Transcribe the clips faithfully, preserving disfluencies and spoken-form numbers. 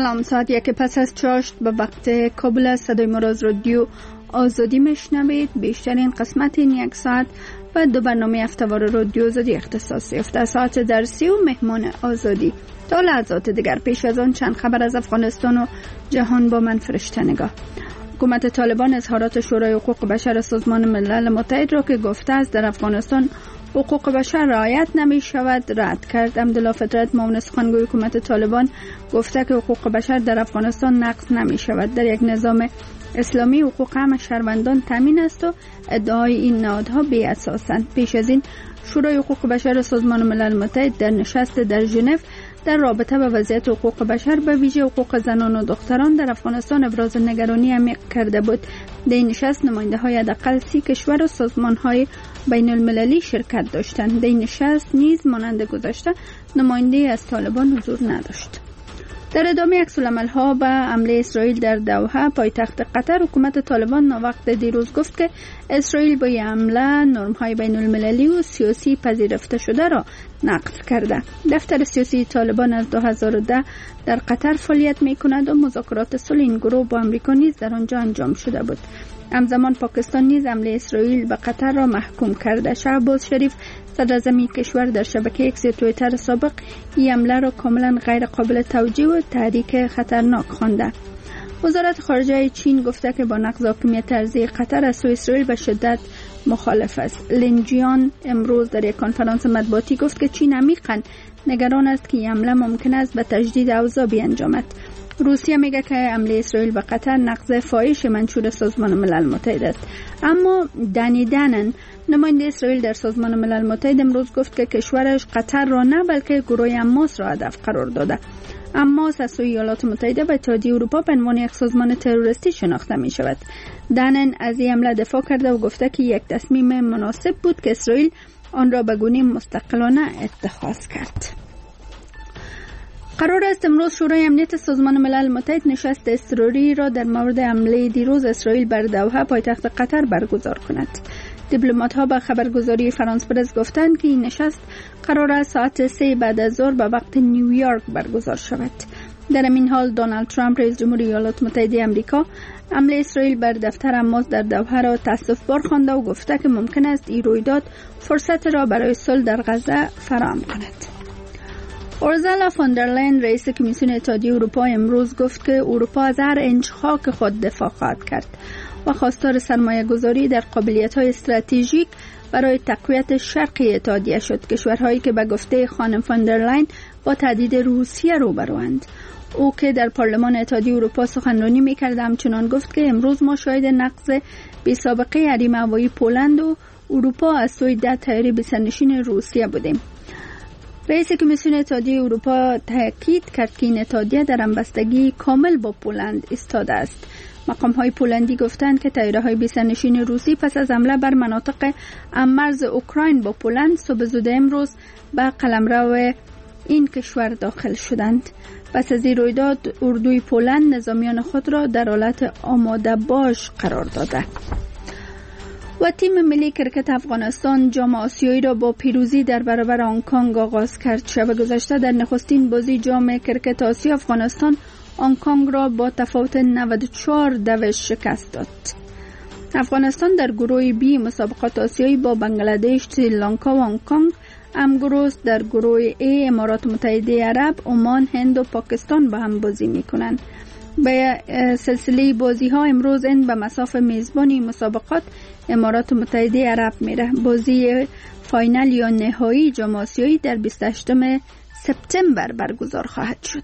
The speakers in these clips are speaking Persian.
سلام، ساعت یک پس از چاشت به وقت کابل صدای ما را از رادیو آزادی میشنوید. بیشترین قسمت این یک ساعت و دو برنامه هفته‌وار رادیو آزادی اختصاص یافته ساعت درسی و مهمان آزادی. تا لحظات دیگر پیش از آن چند خبر از افغانستان و جهان با من فرشته نگاه. حکومت طالبان اظهارات شورای حقوق بشر سازمان ملل متحد را که گفته است در افغانستان حقوق بشر رعایت نمی شود رد کرد. عبدالله فطرت معاون سخنگوی حکومت طالبان گفته که حقوق بشر در افغانستان نقض نمی شود. در یک نظام اسلامی حقوق همه شهروندان تامین است و ادعای این نهادها بی اساسند. پیش از این شورای حقوق بشر سازمان ملل متحد در نشست در ژنو در رابطه با وضعیت حقوق بشر به ویژه حقوق زنان و دختران در افغانستان ابراز نگرانی عمیق کرده بود. در این نشست نماینده های حداقل سی کشور و سازمان های بین المللی شرکت داشتند. در این نشست نیز مانند گذشته نماینده از طالبان حضور نداشت. در ادامه عکس‌العمل ها به حمله اسرائیل در دوحه پایتخت قطر، حکومت طالبان ناوقت دیروز گفت که اسرائیل با این حمله نرم های بین المللی و سیاسی پذیرفته شده را نقض کرده. دفتر سیاسی طالبان از دو هزار و ده در قطر فعالیت می کند و مذاکرات صلح این گروه با امریکا نیز در آنجا انجام شده بود. همزمان پاکستان نیز حمله اسرائیل به قطر را محکوم کرده. شهباز شریف صدر اعظم کشور در شبکه ایکس توییتر سابق این حمله را کاملا غیر قابل توجیه و تحریک خطرناک خوانده. وزارت خارجه چین گفته که با نقض حاکمیت ارضی قطر از سوی اسرائیل به شدت مخالف است. لین جیان امروز در یک کنفرانس مطبوعاتی گفت که چین عمیقاً نگران است که این حمله ممکن است به تجدید اوضاع بیانجامد. روسیه میگه که حمله اسرائیل به قطر نقض فاحش منشور سازمان ملل متحد است. اما دنی دنن نماینده اسرائیل در سازمان ملل متحد امروز گفت که کشورش قطر را نه بلکه گروه حماس را هدف قرار داده. حماس از سوی ایالات متحده و اتحادیه اروپا به عنوان یک سازمان تروریستی شناخته می شود. دنن از این حمله دفاع کرده و گفته که یک تصمیم مناسب بود که اسرائیل آن را به گونه مستقلانه اتخاذ کرد. قرار است امروز شورای امنیت سازمان ملل متحد نشست اضطراری را در مورد حمله دیروز اسرائیل بر دوحه پایتخت قطر برگزار کند. دیپلمات‌ها به خبرگزاری فرانس پرس گفتند که این نشست قرار است ساعت سه بعد از ظهر به وقت نیویورک برگزار شود. در این حال دونالد ترامپ رئیس جمهور ایالات متحده آمریکا حمله اسرائیل بر دفتر حماس در دوحه را تأسف‌بار خوانده و گفته که ممکن است این رویداد فرصت را برای صلح در غزه فراهم کند. اورسولا فون در لاین رئیس کمیسیون اتحادیه اروپا امروز گفت که اروپا از هر انچ خاک خود دفاع خواهد کرد و خواستار سرمایه گذاری در قابلیت های استراتژیک برای تقویت شرقی اتحادیه شد. کشورهایی که به گفته خانم فون در لاین با تهدید روسیه روبروند. او که در پارلمان اتحادیه اروپا سخنرانی می‌کرد همچنان گفت که امروز ما شاهد نقض بی سابقه حریم هوایی پولند و اروپا از سوی ده طیاره بی‌سرنشین روسیه بودیم. رئیس کمیسیون اتحادیه اروپا تاکید کرد که این اتحادیه در همبستگی کامل با پولند ایستاده است. مقام‌های پولندی گفتند که طیاره‌های بی‌سرنشین روسی پس از حمله بر مناطق مرز اوکراین با پولند صبح زود امروز به قلمرو این کشور داخل شدند. پس از این رویداد اردوی پولند نظامیان خود را در حالت آماده باش قرار داده. و تیم ملی کرکت افغانستان جام آسیایی را با پیروزی در برابر هنگ کنگ آغاز کرد. شب گذشته در نخستین بازی جام کرکت آسیا افغانستان هنگ کنگ را با تفاوت نود و چهار دوش شکست داد. افغانستان در گروه بی مسابقات آسیایی با بنگلادش، سریلانکا و هنگ کنگ همگروه است. در گروه ای امارات متحده عرب، عمان، هند و پاکستان با هم بازی میکنند. به سلسله بازی ها امروز این به مساف میزبانی مسابقات امارات متحده عرب میره. بازی فاینال یا نهایی جام آسیایی در بیست و هشتم سپتامبر برگزار خواهد شد.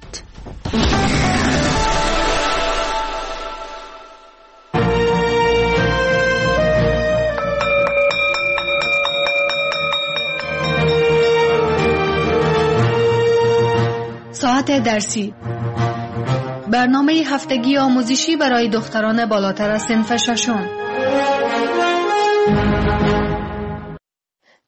ساعت درسی، برنامه هفتگی آموزشی برای دختران بالاتر از صنف ششم.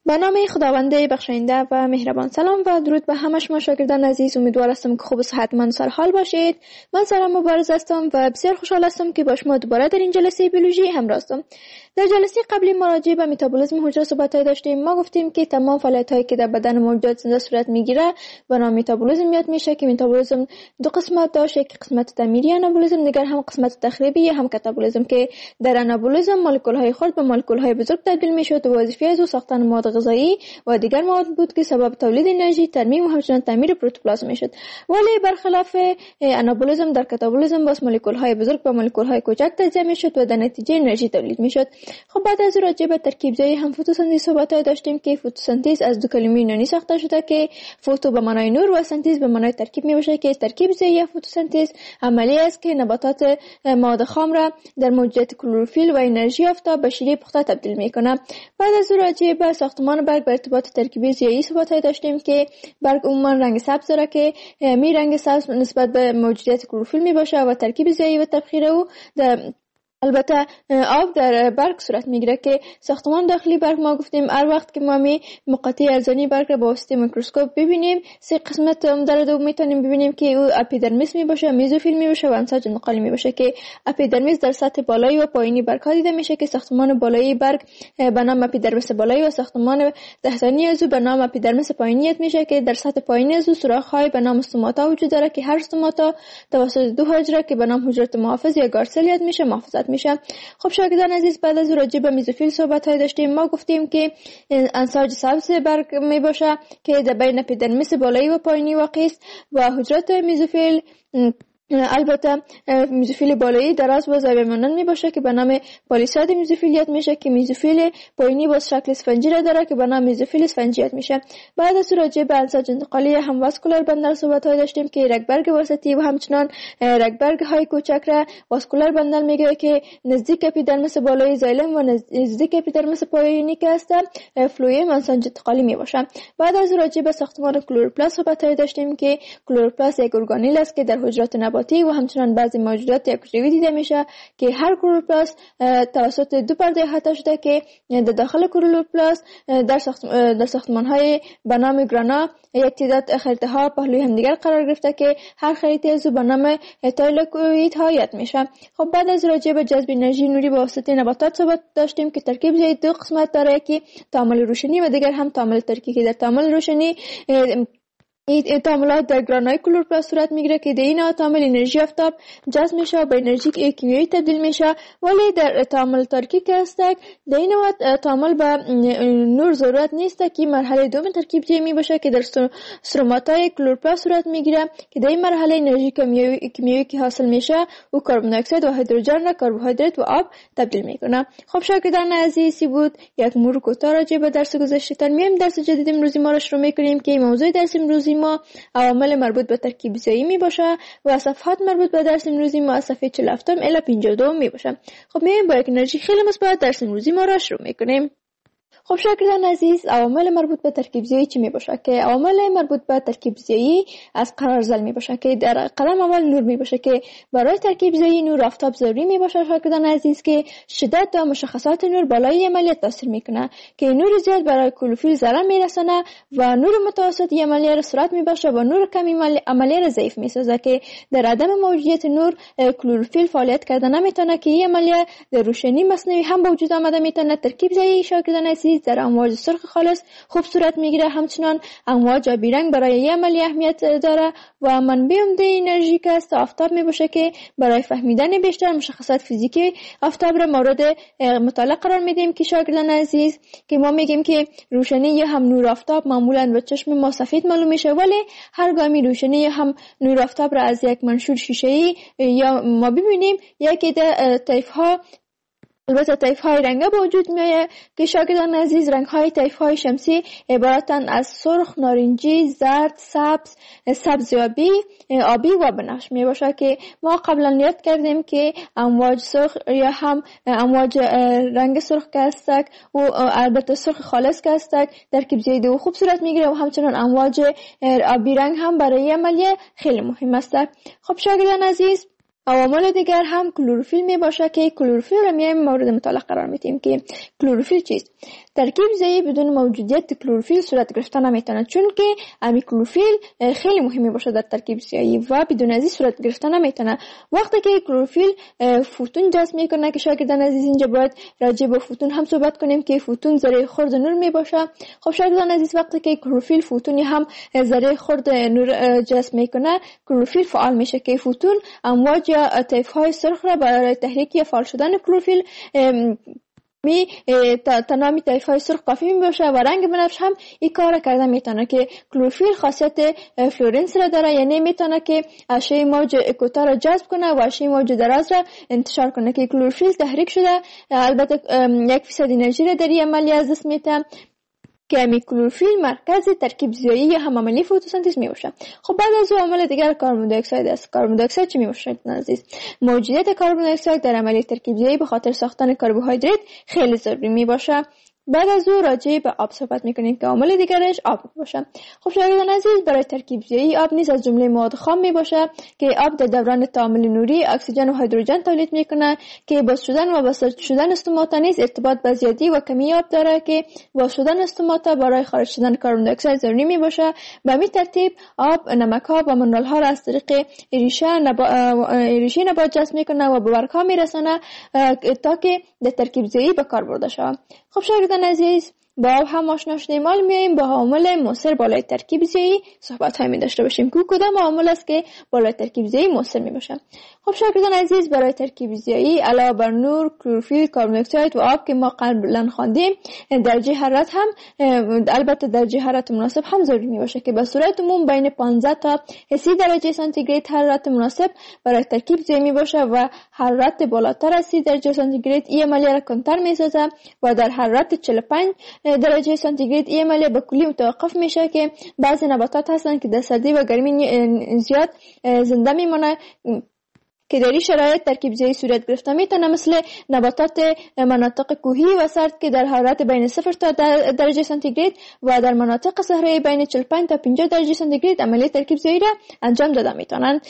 به نام خداوند بخشاینده و مهربان. سلام و درود به همه شما شاگردان عزیز. امیدوار هستم که خوب و صحتمند و سرحال باشید. من سارا مبارز هستم و بسیار خوشحال هستم که با شما دوباره در این جلسه بیولوژی همراه هستم. در جلسه قبلی ما راجع به متابولیسم حجره صحبت‌های داشتیم. ما گفتیم که تمام فعالیت‌هایی که در بدن موجودات زنده صورت میگیره به نام متابولیسم یاد میشه که متابولیسم دو قسمت داشته که قسمت تعمیری آنابولیسم، دیگر هم قسمت تخریبی هم کاتابولیسم که در آنابولیسم مولکول‌های خرد به مولکول‌های بزرگ تبدیل میشد و وظیفه از او ساختن مواد غذایی و دیگر مواد بود که سبب تولید انرژی، ترمیم و همچنین تعمیر پروتوپلازم میشد. ولی برخلاف آنابولیسم در کاتابولیسم باز مولکول‌های بزرگ به مولکول‌های کوچک تجزیه میشد و در نتیجه انرژی تولید میشد. خب بعد از راجع به ترکیب زایی هم فتوسنتز صحبت‌های داشتیم که فتوسنتز از دو کلمه یونانی ساخته شده که فوتو به معنای نور و سنتز به معنای ترکیب میباشه که ترکیب زایی یا فتوسنتز عملی است که نباتات مواد خام را در موجودیت کلروفیل و انرژی آفتاب به شیره پخته تبدیل میکنه. بعد از راجع به ساختمان برگ به ارتباط ترکیب زایی صحبت‌های داشتیم که برگ عموما رنگ سبز داره که می رنگ سبز نسبت به موجودیت کلروفیل میباشه و ترکیب زایی و تبخیر او در البته آب در برگ صورت میگیره که ساختمان داخلی برگ ما گفتیم هر وقت که ما می مقاطع ارزانی برگ را با واسطه میکروسکوپ ببینیم سه قسمت در دو میتونیم ببینیم که او اپیدرمیس می باشه، میزوفیل می باشه و انساج نقالی می باشه که اپیدرمیس در سطح بالایی و پایینی برگ ها دیده میشه که ساختمان بالایی برگ به نام اپیدرمیس بالایی و ساختمان تحتانی از او به نام اپیدرمیس پایینی میشه که در سطح پایینی از او سوراخ های به نام استوماتا وجود داره که هر استوماتا توسط دو حجره که به نام حجره محافظ یا گارسل یاد میشه محافظت میشه. خب شاگردان عزیز بعد از راجع به میزوفیل صحبت های داشتیم. ما گفتیم که انساج سبز برگ می باشه که در بین اپیدرمیس بالایی و پایینی واقع است و حجرات میزوفیل البته میزوفیل بالایی دراز و زاویه مانند می باشه که به نام پالیساد میزوفیل یاد میشه که میزوفیل پایینی باز شکل اسفنجی را داره که به نام میزوفیل اسفنجی یاد میشه. بعد از راجع به انساج انتقالی هم واسکولار بندر صحبت های داشتیم که رگبرگ وسطی و همچنان رگبرگ های کوچک را واسکولار بندر میگه که نزدیک اپیدرمیس بالایی زایلم و نزدیک اپیدرمیس پایینی که هست فلویم انساج انتقالی می باشه. بعد از راجع به ساختمان کلوروپلاست صحبت های داشتیم که کلوروپلاست یک ارگانیل است که در حجرات نبات و همچنان بعضی موجودات یک حجروی دیده میشه که هر کلوروپلاست توسط دو پرده احاطه شده که در داخل کلوروپلاست در ساخت در ساختمان‌های به نام گرانا یک تعداد خریطه ها پهلوی همدیگر قرار گرفته که هر خریطه از به نام تایلوکوئید ها یاد میشه. خب بعد از راجع به جذب انرژی نوری به واسطه نباتات صحبت داشتیم که ترکیب زایی دو قسمت داره که تعامل روشنی و دیگر هم تعامل ترکیبی که در تعامل روشنی این تعاملات در گرانای کلوروپلاست صورت میگیره که در این تعامل انرژی آفتاب جذب میشه و به انرژی کیمیایی تبدیل میشه. ولی در تعامل ترکیب که هست در این تعامل به نور ضرورت نیست که مرحله دوم ترکیب جایی می باشه که در استروماتای کلوروپلاست صورت میگیره که در این مرحله انرژی کیمیایی که حاصل میشه و کربن دی اکساید و هیدروژن را کربوهیدرات و آب تبدیل میکنه. خب شاگردان عزیزی بود یک مرور کوتاه راجع به درس گذشته. تا میایم درس جدید امروزی ما را شروع میکنیم که موضوع درس امروزی ما عوامل مربوط به ترکیب زایی می باشه و صفحات مربوط به درس امروزی ما از صفحه چهل و هفت الی پنجاه و دو می باشه. خب میایم با یک انرژی خیلی مثبت درس امروزی ما را شروع میکنیم. خب شاگردان عزیز عوامل مربوط به ترکیب زایی چی می باشه که عوامل مربوط به ترکیب زایی از قرار زل می باشه که در قدم اول نور می باشه که برای ترکیب زایی نور آفتاب ضروری می باشه شاگردان عزیز که شدت و مشخصات نور بالای عملیات تاثیر میکنه که نور زیاد برای کلوروفیل ضرر میرسونه و نور متوسط عملیه را سرعت می باشه و نور کمی عملیه را ضعیف میسازه که در عدم موجودیت نور کلوروفیل فعالیت کردن نمیتونه که این عملیه در روشنی مصنوعی هم به وجود آمده میتونه. ترکیب زایی شاگردان عزیز در امواج سرخ خالص خوب صورت میگیره. همچنان امواج آبی رنگ برای این عملیه اهمیت داره و منبع عمده انرژی که است آفتاب میباشه که برای فهمیدن بیشتر مشخصات فیزیکی آفتاب را مورد مطالعه قرار میدیم که شاگردان عزیز که ما میگیم که روشنی یا هم نور آفتاب معمولا به چشم ما سفید معلوم میشه ولی هر گامی روشنی یا هم نور آفتاب را از یک منشور شیشه‌ای یا ما ببینیم یکی در طیف ها البته طیف های رنگه به وجود میایه که شاگردان عزیز رنگ های طیف های شمسی عبارتن از سرخ، نارنجی، زرد، سبز، سبز آبی، آبی و بنفش می باشه که ما قبلا یاد کردیم که امواج سرخ یا هم امواج رنگ سرخ که هستک و البته سرخ خالص که هستک ترکیب زایی دو خوب صورت میگیره و همچنان امواج آبی رنگ هم برای عملیه خیلی مهم است. خب شاگردان عزیز عوامل دیگر هم کلوروفیل می باشه که کلوروفیل را میایم مورد مطالعه قرار میدیم که کلوروفیل چیست. ترکیب زایی بدون موجودیت کلروفیل صورت گرفته نمیتونه، چون که امی کلروفیل خیلی مهمی باشه در ترکیب زایی و بدون از این صورت گرفته نمیتونه. وقتی که کلروفیل فوتون جذب میکنه که شاگردان عزیز اینجا باید راجع به فوتون هم صحبت کنیم که فوتون ذره خرد نور می باشه. خب شاگردان عزیز وقتی که کلروفیل فوتونی هم ذره خرد نور جذب میکنه، کلروفیل فعال میشه که فوتون امواج یا طیف های سرخ را برای تحریک یا فعال شدن کلروفیل می تنامی طیف های سرخ کافی می باشه و رنگ بنفش هم این کار کرده میتونه که کلروفیل خاصیت فلورنس را داره، یعنی میتونه که اشعه موج کوتاه را جذب کنه و اشعه موج دراز را انتشار کنه که کلروفیل تحریک شده البته یک فیصد انرژی را در این عملیه از دست میده که امی کلروفیل مرکز ترکیب زیایی یا هم عملی فتوسنتز می باشه. خب بعد از او عمل دیگر کاربن دی اکساید است. کاربن دی اکساید چی می باشه عزیز؟ موجودیت کاربن دی اکساید در عملیه ترکیب زیایی به خاطر ساختن کربوهیدرات خیلی ضروری می باشه. بعد از او راجع به آب صحبت میکنیم که عامل دیگرش آب باشه. خب شاگردان عزیز برای ترکیب زیایی آب نیز از جمله مواد خام می باشه که آب در دوران تعامل نوری اکسیژن و هیدروژن تولید میکنه که باز شدن و بساط شدن استوماتا نیز ارتباط با زیادی و کمی آب داره که باز شدن استوماتا برای خارج شدن کربن دی اکساید ضروری می باشه. به همین ترتیب آب نمک ها و منرال ها را از طریق ریشه نبا... ریشه نبات جذب میکنه و به برگ ها میرسونه تا که در ترکیب زیایی به کار برده شود. خب شاگردان عزیز با آب هم آشنا شدیم، حالا میایم با عامل مؤثر بالای ترکیب زیایی صحبت های می داشته باشیم که کدام عامل است که بالای ترکیب زیایی مؤثر می باشه. خب شاگردان عزیز برای ترکیب زیایی علاوه بر نور، کلروفیل، کربن دی اکساید و آب که ما قبلا خواندیم، درجه حرارت هم البته درجه حرارت مناسب هم ضروری می باشه که به صورت عموم بین پانزده تا سی درجه سانتیگراد حرارت مناسب برای ترکیب زیایی می باشه و حرارت بالاتر از سی درجه سانتیگراد این عملیه را کمتر می سازه و در حرارت چهل و پنج درجه سانتیگراد این عملیه به کلی متوقف میشه که بعضی نباتات هستن که در سردی و گرمی زیاد زنده میمونه که در این شرایط ترکیب زیایی صورت گرفته میتونه، مثل نباتات مناطق کوهی و سرد که در حرارت بین صفر تا درجه سانتیگراد و در مناطق صحرایی بین چهل و پنج تا پنجاه درجه سانتیگراد عملیه ترکیب زیایی را انجام داده میتونن.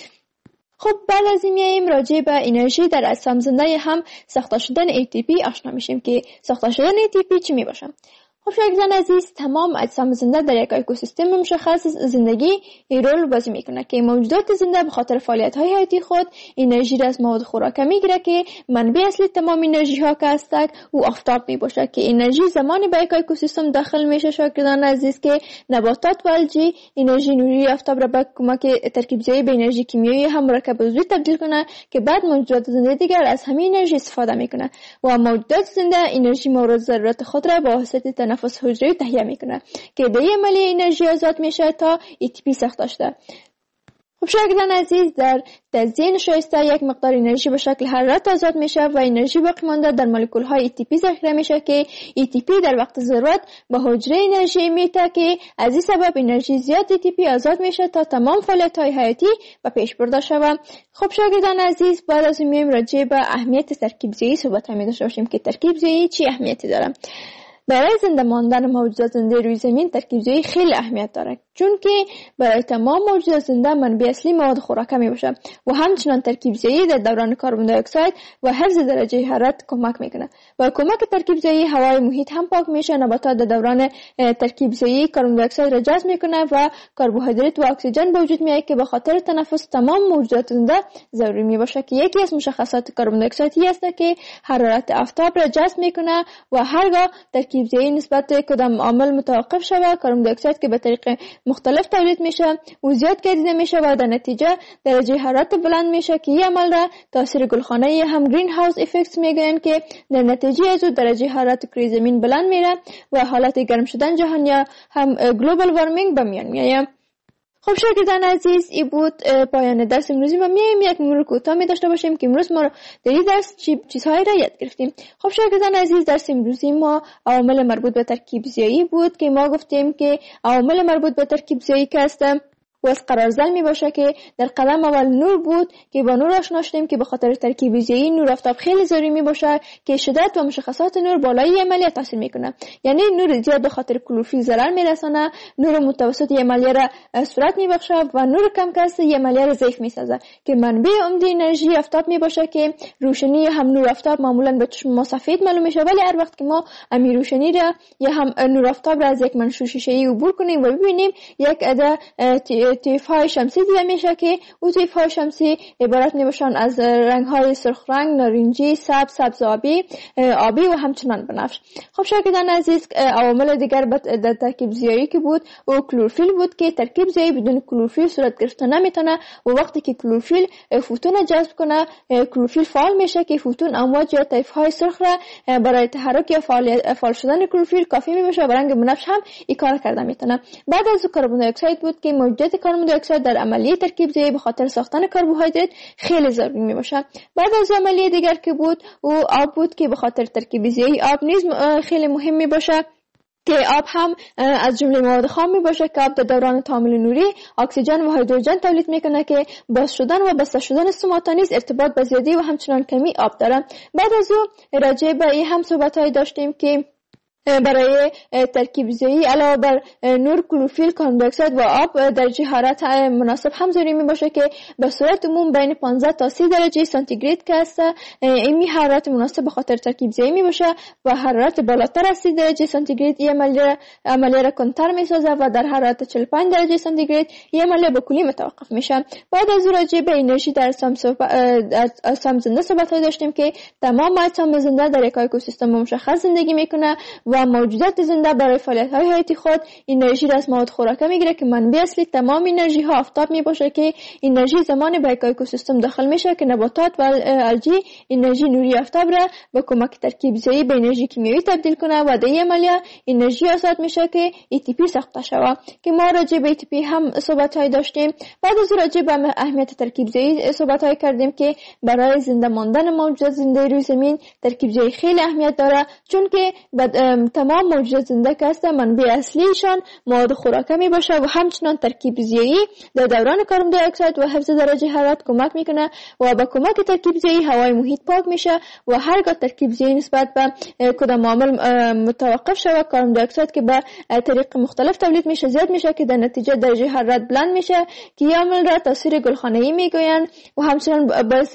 خب بعد از این میایم راجع به انرژی در اجسام زنده هم ساخته شدن ای تی پی آشنا میشیم که ساخته شدن ای تی پی چی می باشه. خب شاگردان عزیز تمام اجسام زنده در یک اکوسیستم مشخص زندگی رول بازی میکنه که موجودات زنده به خاطر فعالیت های حیاتی خود انرژی را از مواد خوراک میگیره که منبع اصلی تمام انرژی ها که هستند او آفتاب می باشه که انرژی زمانی به یک اکوسیستم داخل میشه شاگردان عزیز که نباتات و الجی انرژی نوری آفتاب را به کمک ترکیب زیایی به انرژی کیمیایی هم مرکب عضوی تبدیل کنه که بعد موجودات زنده دیگر از همین انرژی استفاده میکنه و موجودات زنده انرژی مورد ضرورت خود را با واسطه تنفس حجری تهیه میکنه که در این عملیه انرژی آزاد میشه تا ای تی پی ساخته شده. خب شاگردان عزیز در تزیین شایسته یک مقدار انرژی به شکل حرارت آزاد میشه و انرژی باقی مانده در مولکول های ای تی پی ذخیره میشه که ای تی پی در وقت ضرورت به حجره انرژی میده که از این سبب انرژی زیاد ای تی پی آزاد میشه تا تمام فعالیت های حیاتی به پیش برده شود. خب شاگردان عزیز بعد از این میایم راجع به اهمیت ترکیب زیایی صحبت می داشته باشیم که ترکیب زیایی چی اهمیتی داره. برای زنده ماندن موجودات زنده روی زمین ترکیب زیایی خیلی اهمیت داره، چون که برای تمام موجودات زنده منبع اصلی مواد خوراک می باشه و همچنان ترکیب زیایی در دوران کربن دی اکساید و حفظ درجه حرارت کمک میکنه. با کمک ترکیب زیایی هوای محیط هم پاک میشه. نباتات در دوران ترکیب زیایی کربن دی اکساید را جذب میکنه و کربوهیدرات و اکسیژن به وجود میاد که به خاطر تنفس تمام موجودات زنده ضروری می باشه که یکی از مشخصات کربن دی اکساید است که حرارت آفتاب را جذب میکنه و هرگاه ترکیب زیایی نسبت کدام عامل متوقف شود کربن دی اکساید که به طریق مختلف تولید میشه و زیاد گردیده میشه و در نتیجه درجه حرارت بلند میشه که این عمل را تاثیر گلخانه‌ای هم گرین هاوس افکت میگن که در نتیجه از درجه حرارت کره زمین بلند میره و حالت گرم شدن جهان یا هم گلوبال وارمینگ به میان میاد. خب شاگردان عزیز این بود پایان درس امروزی و میایم یک مرور کوتاه می داشته باشیم که امروز ما در این درس چیزهایی را یاد گرفتیم. خب شاگردان عزیز درس امروزی ما عوامل مربوط به ترکیب زیایی بود که ما گفتیم که عوامل مربوط به ترکیب زیایی که هستند و از قرارزل می باشه که در قدم اول نور بود که با نور آشنا شدیم که به خاطر ترکیب ویژه‌ای نور آفتاب خیلی ضروری می باشه که شدت و مشخصات نور بالای عملیه تاثیر میکنه. یعنی نور زیاد به خاطر کلروفیل ضرر میرسانه، نور متوسط عملیه را صورت میبخشه و نور کم کس عملیه را ضعیف میسازه که منبع عمده انرژی آفتاب می باشه که روشنی هم نور آفتاب معمولا به چشم ما سفید معلوم میشه، ولی هر وقت که ما امی روشنی را یا هم نور آفتاب را از یک منشور شیشه‌ای عبور کنیم و ببینیم یک عده طیف‌های شمسی دیده میشه که او طیف‌های شمسی عبارت میباشن از رنگ‌های سرخ رنگ، نارنجی، سبز، سبز آبی، آبی و همچنان بنفش. خب شاگردان عزیز، عوامل دیگر در ترکیب زیایی که بود و کلروفیل بود که ترکیب زیایی بدون کلروفیل صورت گرفته نمیتونه و وقتی که کلروفیل فوتون جذب کنه کلروفیل فعال میشه که فوتون امواج یا طیف‌های سرخ را برای تحرک یا فعال شدن کلروفیل کافی میشه و رنگ بنفش هم این کار کرده میتونه. بعد از کربن دی اکساید بود که موجودیت کربن دی اکساید در عملیه ترکیب زیایی به خاطر ساختن کربوهیدرات خیلی ضروری میباشه. بعد از عملیه دیگر که بود و آب بود که به خاطر ترکیب زیایی آب نیز خیلی مهم میباشه که آب هم از جمله مواد خام می باشه که آب در دوران تعامل نوری اکسیژن و هیدروژن تولید میکنه که باز شدن و بسته شدن سوماتا نیز ارتباط به زیادی و همچنان کمی آب داره. بعد از او راجع به این هم صحبت‌های داشتیم که برای ترکیب زیایی علاوه بر نور، کلروفیل، کربن دی اکساید و آب درجه حرارت مناسب هم ضروری می باشه که به صورت عموم بین پانزده تا سی درجه سانتیگراد که است. این حرارت مناسب به خاطر ترکیب زیایی می باشه و حرارت بالاتر از سی درجه سانتیگراد این عملیه عملیه را کنتر می سازه و در حرارت چهل و پنج درجه سانتیگراد این عملیه به کلی متوقف میشه. بعد از راجع به انرژی در اجسام زنده صحبت داشتیم که تمام اجسام زنده در یک اکوسیستم مشخص زندگی میکنه و موجودات زنده برای فعالیت‌های حیاتی خود انرژی را از مواد خوراکه میگیره که منبع اصلی تمام انرژی ها آفتاب میباشه که انرژی زمانی به یک اکوسیستم داخل میشه که نباتات و الجی انرژی نوری آفتاب را به کمک ترکیب زیایی به انرژی کیمیایی تبدیل کنه و در این عملیه انرژی آزاد میشه که ای تی پی ساخته شود که ما راجع به ای تی پی هم صحبت‌های داشتیم. بعد از راجع به اهمیت ترکیب زیایی صحبت‌های کردیم که برای زنده ماندن موجودات زنده روی زمین ترکیب زیایی خیلی اهمیت داره، چون که تمام موجودات زنده که هستن منبع اصلیشان مواد خوراکه می باشه و همچنان ترکیب زیایی در دوران کربن دی اکساید و حفظ درجه حرارت کمک میکنه و با کمک ترکیب زیایی هوای محیط پاک میشه و هرگاه ترکیب زیایی نسبت به کدام عامل متوقف شود کربن دی اکساید که به طریق مختلف تولید میشه زیاد میشه که در نتیجه درجه حرارت بلند میشه که این عامل را تاثیر گلخانه‌ای میگویند و همچنان باعث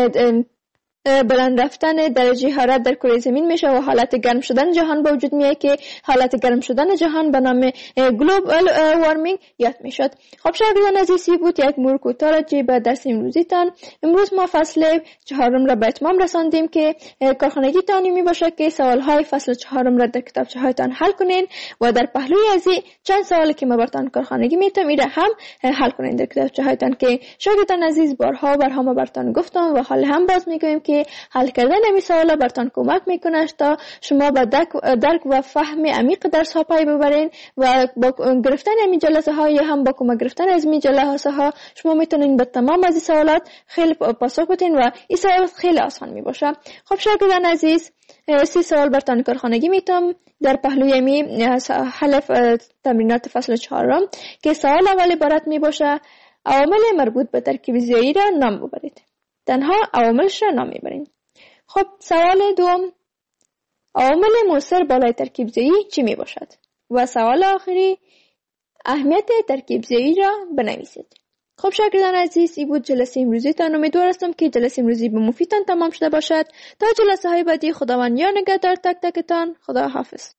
بلند رفتن درجه حرارت در کره زمین میشه و حالت گرم شدن جهان به وجود میاد که حالت گرم شدن جهان به نام گلوبال وارمینگ یاد میشد. خب شاگردان عزیزی بود یک مرور کوتاه راجع به درس امروزیتان. امروز ما فصل چهارم را به اتمام رساندیم که کارخانگی تعلیمی باشه که سوالهای فصل چهارم را در کتابچه هایتان حل کنین و در پهلوی ازی چند سوالی که ما براتون کارخانگی میتونم ایره هم حل کنین در کتابچه هایتان که شاگردان عزیز بارها و بارها ما براتون گفتم و حال هم باز میگویم که حل کردن این سوالا براتون کمک میکنه تا شما به درک و فهم عمیق درس ها پی ببرین و با گرفتن این جلسه ها یا هم با کمک گرفتن از این جلسه ها شما میتونین به تمام از این سوالات خیلی پاسخ بدین و این سوالات خیلی آسان میباشه. خب شاگردان عزیز، سی سوال براتون کارخانگی میتونم در پهلوی می حل تمرینات فصل چهارم که سوال اول عبارت میباشه عوامل مربوط به ترکیب زیایی را نام ببرید. تنها عواملش را نام میبرید. خب سوال دوم، عوامل مؤثر بالای ترکیب زیایی چی می باشد؟ و سوال آخری، اهمیت ترکیب زیایی را بنویسید. خب شاگردان عزیز، این بود جلسه امروزیتان. امیدوار هستم که جلسه امروزی به مفیدتان تمام شده باشد. تا جلسه های بعدی خداوند یار نگهدار تک تکتان. خدا حافظ.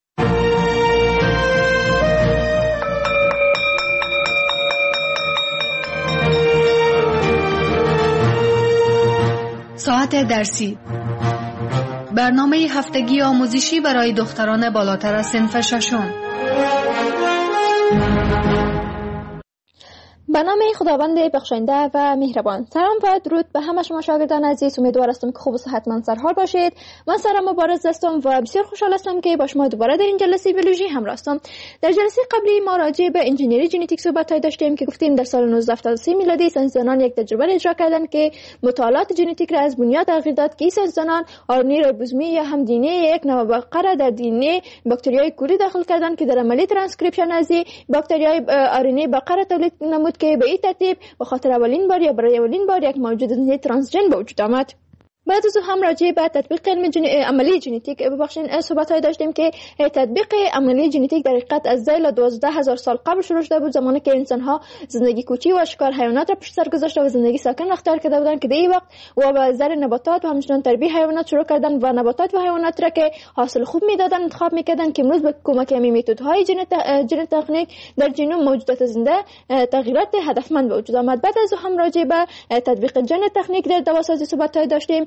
ساعت درسی، برنامه هفتگی آموزشی برای دختران بالاتر از صنف ششم. به نام خداوند بخشنده و مهربان. سلام و درود به همه شما شاگردان عزیز. امیدوار هستم که خوب و صحتمند سرحال باشید. من سارا مبارز هستم و بسیار خوشحال هستم که با شما دوباره در این جلسه بیولوژی همراه هستم. در جلسه قبلی ما راجع به انجینری ژنتیک صحبت داشتیم که گفتیم در سال نوزده هفتاد و سه میلادی ساینسدانان یک تجربه را اجرا کردند که مطالعات ژنتیک را از بنیاد تغییر داد که ساینسدانان آر ان ای ریبوزومی یا هم دی ان ای یک نوع بقره در دی ان ای باکتریای کوری داخل کردند که در عملیه ترانسکریپشن از باکتریای آر ان ای بقره تولید نمود که به این ترتیب به خاطر اولین بار یا برای اولین بار یک موجود زنده ترانسجن به وجود آمد. بعد از هم راجع به تطبیق علم جن... عملی ژنتیک ببخشید صحبت‌های داشتیم که تطبیق عملی ژنتیک در حقیقت از زیل دوازده هزار سال قبل شروع شده بود، زمانی که انسان‌ها زندگی کوچی و شکار حیوانات را پشت سر گذاشته و زندگی ساکن اختیار کرده بودند که در این وقت و به زر نباتات و همچنین تربیت حیوانات شروع کردن و نباتات و حیوانات را که حاصل خوب میدادن انتخاب میکردن که امروز به کمک همین متدهای ژن ژن تکنیک در ژنوم موجودات زنده تغییرات هدفمند به وجود آمد. بعد از هم راجع به تطبیق ژن تکنیک در دواسازی صحبت‌های داشتیم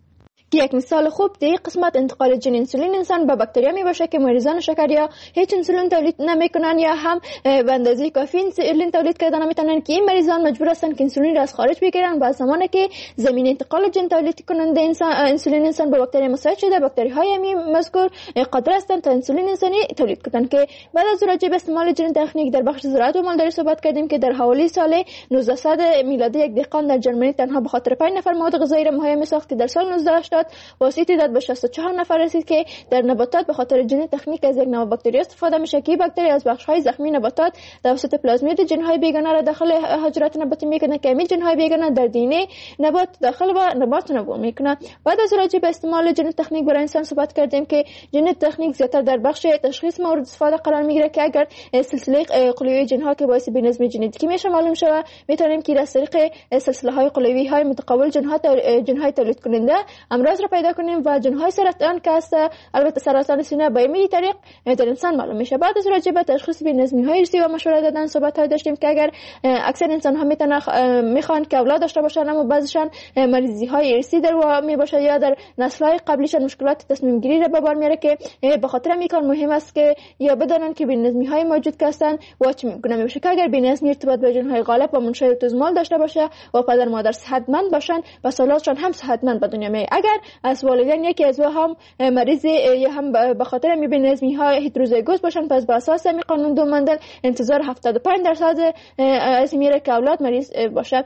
که یک مثال خوب در این قسمت انتقال ژن انسولین انسان به باکتریا می باشه که مریضان شکریا هیچ انسولین تولید نمیکنن یا هم به اندازه کافی انسولین تولید کردن نمیتونن که این مریضان مجبور هستن که انسولین را از خارج بگیرن. بعد زمانی که زمین انتقال ژن تولید کننده انسان انسولین انسان به باکتریا مساعد شده، باکتری های همین مذکور قادر هستند تا انسولین انسانی تولید کنند. که بعد از راجع به استعمال ژن تکنیک در بخش زراعت و مالداری صحبت کردیم که در حوالی سال نوزده صد میلادی یک دهقان در ژرمنی تنها به خاطر پنج نفر مواد غذایی را مهیا می‌ساخت که در سال نوزده هشتاد واسه تعداد به شصت و چهار نفر رسید که در نباتات به خاطر ژن تکنیک از یک نوع باکتری استفاده میشه که باکتری از بخش‌های زخمی نباتات توسط پلازمید ژن‌های بیگانه را داخل حجرات نباتی میکنه که همین ژن‌های بیگانه در دی ان ای نبات داخل و نبات نبو میکنه. بعد از راجع به استعمال ژن تکنیک برای انسان صحبت کردیم که ژن تکنیک زیاتر در بخش تشخیص مورد استفاده قرار میگیره که اگر سلسله قلوی ژن‌ها که باعث بی‌نظمی ژنتیکی میشه معلوم شود، میتونیم که از طریق سلسله‌های قلوی های متقابل ژن‌ها ژن‌های تولید کننده امراض را پیدا کنیم و ژن‌های سرطان که است، البته سرطان سینه به این طریق در انسان معلوم میشه. بعد از راجع به تشخیص بی‌نظمی‌های ارثی و مشوره دادن صحبت‌های داشتیم که اگر اکثر انسان‌ها میتونن میخوان که اولاد داشته باشن اما بعضیشان مریضی‌های ارثی در و میباشه یا در نسل‌های قبلیشان مشکلات تصمیم گیری را به بار میاره که به خاطر همین کار مهم است که یا بدانن که بی‌نظمی‌های موجود که هستن و چه میگونه میشه که اگر بی‌نظمی ارتباط با ژن‌های غالب و منشأ اوتوزومال داشته باشه و پدر مادر صحتمند باشن و اولادشان هم صحتمند به دنیا میاد. اگر از والدین یکی از هم مریض یا هم به خاطر می بی‌نظمی ها هتروزیگوس باشن، پس به اساس می قانون دو مندل انتظار هفتاد و پنج درصد از میره که اولاد مریض باشه.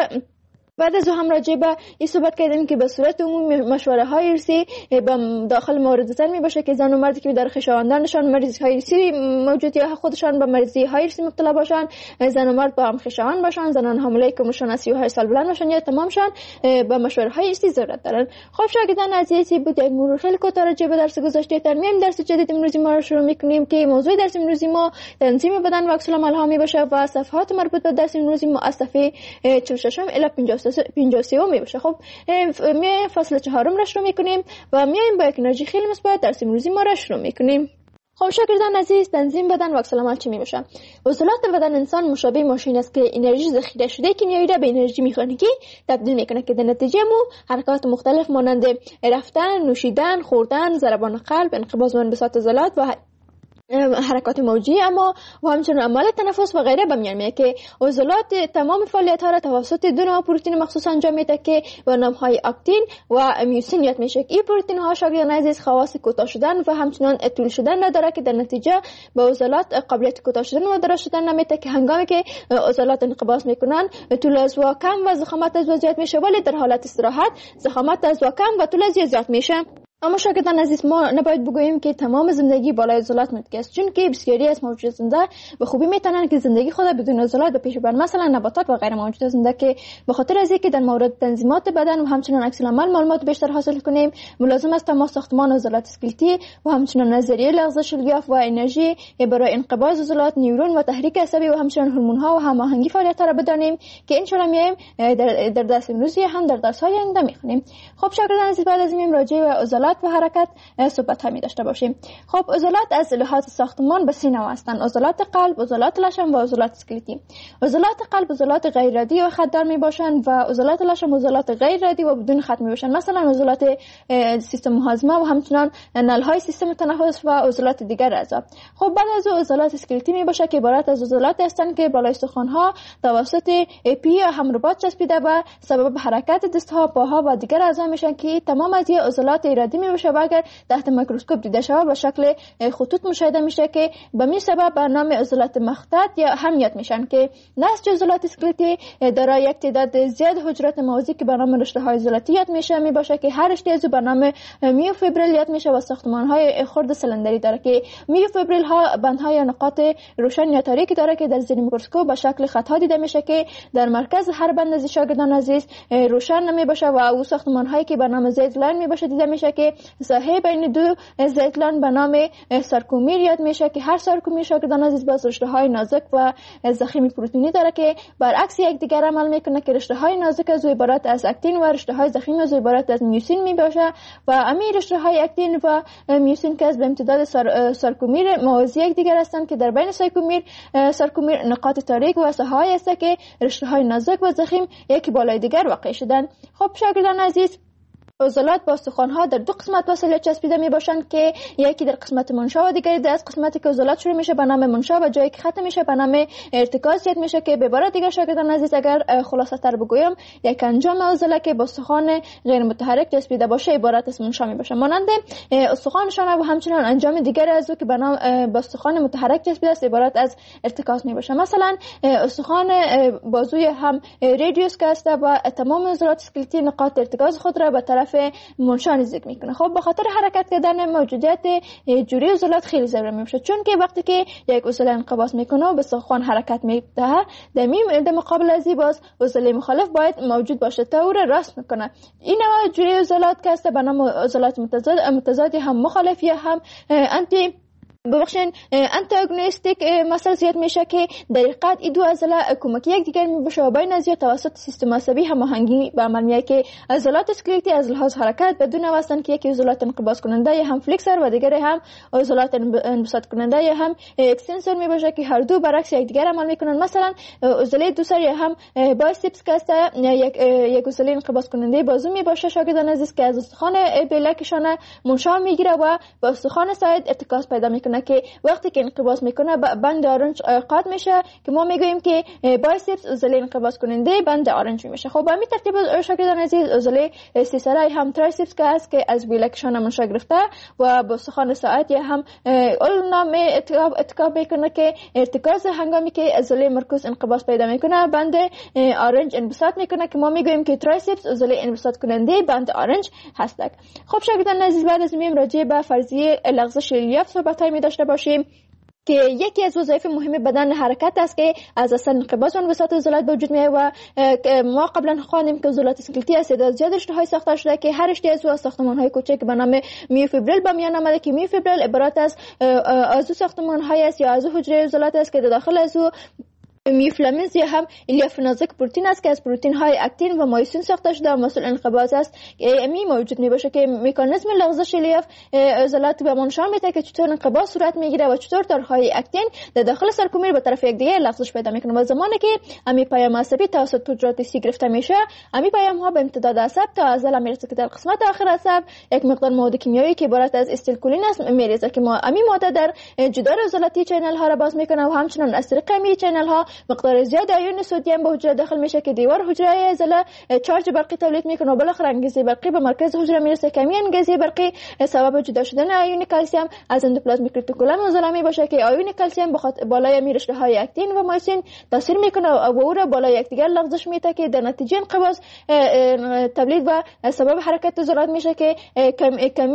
بعد از هم راجع به این صحبت کردیم که به صورت عمومی مشوره های ارثی داخل مورد زن می باشه که زن و مردی که در خویشاوندانشان مریضی های ارثی موجود یا خودشان به مریضی های ارثی مبتلا باشن، زن و مرد با هم خویشاوند باشن، زنان حامله که عمرشان از سی و هشت سال بلند باشن یا تمامشان به مشوره های ارثی ضرورت دارن. خب شاگردان عزیزی بود یک مرور خیلی کوتاه راجع به درس گذشته. در میان درس جدید امروزی ما رو شروع می‌کنیم که موضوع درس امروزی ما تنظیم بدن و عکس العمل ها می باشه و صفحات مربوط به درس امروزی ما از صفحه چهل و شش الی پنجاه و سه می باشه. خب می فصل چهارم را شروع میکنیم و میایم با یک انرژی خیلی مثبت درس امروزی ما را شروع میکنیم. خب شاگردان عزیز، تنظیم بدن و عکس العمل چی می باشه؟ عضلات بدن انسان مشابه ماشین است که انرژی ذخیره شده کنیایی را به انرژی مکانیکی تبدیل میکنه که در نتیجه مو حرکات مختلف مانند رفتن، نوشیدن، خوردن، ضربان قلب، انقباض و انبساط عضلات و حرکات موجی اما و همچنین عمل تنفس و غیره به میان میاد که عضلات تمام فعالیت ها را توسط دو نوع پروتئین مخصوص انجام میده که به نام های اکتین و میوسین یاد میشه. این پروتئین ها شاگردان عزیز خواص کوتاه شدن و همچنین طول شدن نداره که در نتیجه به عضلات قابلیت کوتاه شدن و دراز شدن نمیده که هنگامی که عضلات انقباض میکنن طول از و کم و ضخامت از زیاد میشه، ولی در حالت استراحت ضخامت از و کم و طول از زیاد میشه. اما شاگردان عزیز ما نباید بگوییم که تمام زندگی بالای عضلات متکی است، چون که بسیاری از موجودات زنده به خوبی میتونن که زندگی خود بدون عضلات به پیش ببرن، مثلا نباتات و غیر موجودات زنده که به خاطر از اینکه در مورد تنظیمات بدن و همچنین عکس العمل معلومات بیشتر حاصل کنیم ملازم است ما ساختمان عضلات اسکلتی و همچنین نظریه لغزش الیاف و انرژی برای انقباض عضلات، نیورون و تحریک عصبی و همچنین هورمون ها و هماهنگی فعالیت را بدانیم که ان شاء الله میایم در, در درس امروزی هم در درس های آینده میخونیم. خب شاگردان عزیز بعد از میایم راجع به عضلات و حرکت صحبت همی داشته باشیم. خب عضلات از لحاظ ساختمان به سه نوع هستند: عضلات قلب، عضلات لشم و عضلات اسکلتی. عضلات قلب عضلات غیر رادی و خطدار می باشند و عضلات لشم عضلات غیر رادی و بدون خط می باشند، مثلا عضلات سیستم هاضمه و همچنین نلهای سیستم تنفس و عضلات دیگر اعضا. خب بعد از عضلات اسکلتی می باشه که عبارت از عضلات هستند که بالای استخوان ها توسط پی هم رباط چسبیده و سبب حرکت دست ها، پاها و دیگر اعضا میشن که تمام از عضلات ارادی می باشه و اگر تحت میکروسکوپ دیده شود به شکل خطوط مشاهده میشه که به می سبب به نام عضلات مخطط یا هم یاد میشن که نسج عضلات اسکلتی دارای یک تعداد زیاد حجرات موازی که به نام رشته های عضلاتی یاد میشه می باشه که هر رشته از به نام میوفیبریل یاد میشه و ساختمان های خرد سلندری داره که میوفیبریل ها بندهای یا نقاط روشن یا تاریکی داره که در زیر میکروسکوپ به شکل خط ها دیده میشه که در مرکز هر بند از شاگردان عزیز روشن نمی باشه و او ساختمان هایی که به نام زیت لاین می باشه دیده میشه که ساحه بین دو زیت لاین به نام سارکومیر یاد میشه که هر سارکومیر شاگردان عزیز باز رشته های نازک و ضخیم پروتئینی داره که برعکس یکدیگر عمل میکنه که رشته های نازک از عبارت از اکتین و رشته های ضخیم از عبارت از میوسین می باشه و امی رشته های اکتین و میوسین که از به امتداد سار، سارکومیر موازی یکدیگر هستند که در بین سارکومیر سارکومیر نقاط تاریک و ساحه‌هایی است که رشته های نازک و ضخیم یکی بالای دیگر واقع شدن. خب شاگردان عزیز، عضلات با استخوان‌ها در دو قسمت وصله چسبیده می باشند که یکی در قسمت منشا و دیگری در از قسمتی که عضلات شروع میشه به نام منشا و جایی که ختم میشه به نام ارتکاز یاد میشه که به عبارت دیگر شاگردان عزیز اگر خلاصه تر بگویم یک انجام عضله که با استخوان غیر متحرک چسبیده باشه عبارت از منشا می باشه، مانند استخوان شانه و همچنین انجام دیگر از او که به نام با استخوان متحرک چسبیده است عبارت از ارتکاز می باشه. مثلا استخوان بازوی هم رادیوس که است و تمام عضلات اسکلتی نقاط ارتکاز خود را به طرف منشا نزدیک میکنه. خب به خاطر حرکت کردن موجودیت جوری عضلات خیلی ضروری میشه، چون که وقتی که یک عضله انقباض میکنه و به استخوان حرکت میده در در مقابل از باز عضله مخالف باید موجود باشه تا او را راست میکنه. این نوع جوری عضلات که است به نام عضلات متضاد متضاد هم مخالف یا هم انتی ببخشین انتاگونیستیک مثلا زیاد میشه که در حقیقت این دو عضله کمکی یکدیگر میباشه و بین از توسط سیستم عصبی هماهنگی به عمل میاد که عضلات اسکلتی از لحاظ حرکت بدون واسطه که یکی عضلات انقباض کننده یا هم فلکسور و دیگری هم عضلات انبساط کننده یا هم اکستنسور میباشه که هر دو برعکس یکدیگر عمل میکنن. مثلا عضله دوسر یا هم بایسپس که است یک یک عضله انقباض کننده بازو میباشه شاگردان عزیز که از استخوان بلکشانه منشا میگیره و با استخوان ساعد ارتکاز پیدا میکنه که وقتی که انقباض میکنه بند آرنج قاط میشه که ما میگوییم که بایسپس عضله انقباض کننده بند آرنج میشه. خب به همین ترتیب شاگردان عزیز عضله سیسرای هم ترایسپس که است که از بلکشانه منشا گرفته و با استخوان ساعد یا هم اولنام ارتکاب میکنه که ارتکاز هنگامی که عضله مرکوز انقباض پیدا میکنه بند آرنج انبساط میکنه که ما میگوییم که ترایسپس عضله انبساط کننده بند آرنج هست. خب شاگردان عزیز، بعد از میم راجع به فرضیه لغزش الیاف صحبت‌های می داشته باشیم که یکی از وظایف مهم بدن حرکت است که از اصل انقباض و انبساط عضلات به وجود میاد و ما قبلا خواندیم که عضلات اسکلتی از تعداد زیاد رشته‌های ساخته شده که هر رشته از او ساختمان‌های کوچک به نام میوفیبریل به میان آمده که میوفیبریل عبارت از از ساختمان‌های است یا از حجره عضلات است که در داخل از او میوفیلامنت یا هم الیاف نازک پروتئین است که از پروتئین های اکتین و مایوسین ساخته شده و مسئول انقباض است. امی موجود می باشه که مکانیزم لغزش الیاف عضلات به ما نشان میده که چطور انقباض صورت میگیره و چطور تارهای اکتین در داخل سارکومیر به طرف یکدیگر لغزش پیدا میکنه و زمانی که امی پیام عصبی توسط حجرات سی گرفته میشه امی پیام ها به امتداد عصب تا عضله میرسه که در قسمت آخر عصب یک مقدار مواد کیمیایی که عبارت از استیلکولین است میریزه که ما امی ماده در جدار عضلاتی چینل ها را باز میکنه و همچنین از طریق امی چینل ها مقدار زیاد آیون سدیم به حجره داخل میشه که دیوار حجره عضله چارج برقی تولید میکنه و بالاخره انگیزه برقی به مرکز حجره میرسه که همین انگیزه برقی سبب جدا شدن آیون کلسیم از اندوپلازمیک رتیکولوم عضله میباشه که آیون کلسیم بخاطر بالای رشته های اکتین و مایوسین تاثیر میکنه و او را بالای یکدیگر لغزش میده که در نتیجه انقباض تولید و سبب حرکت عضلات میشه که کم کم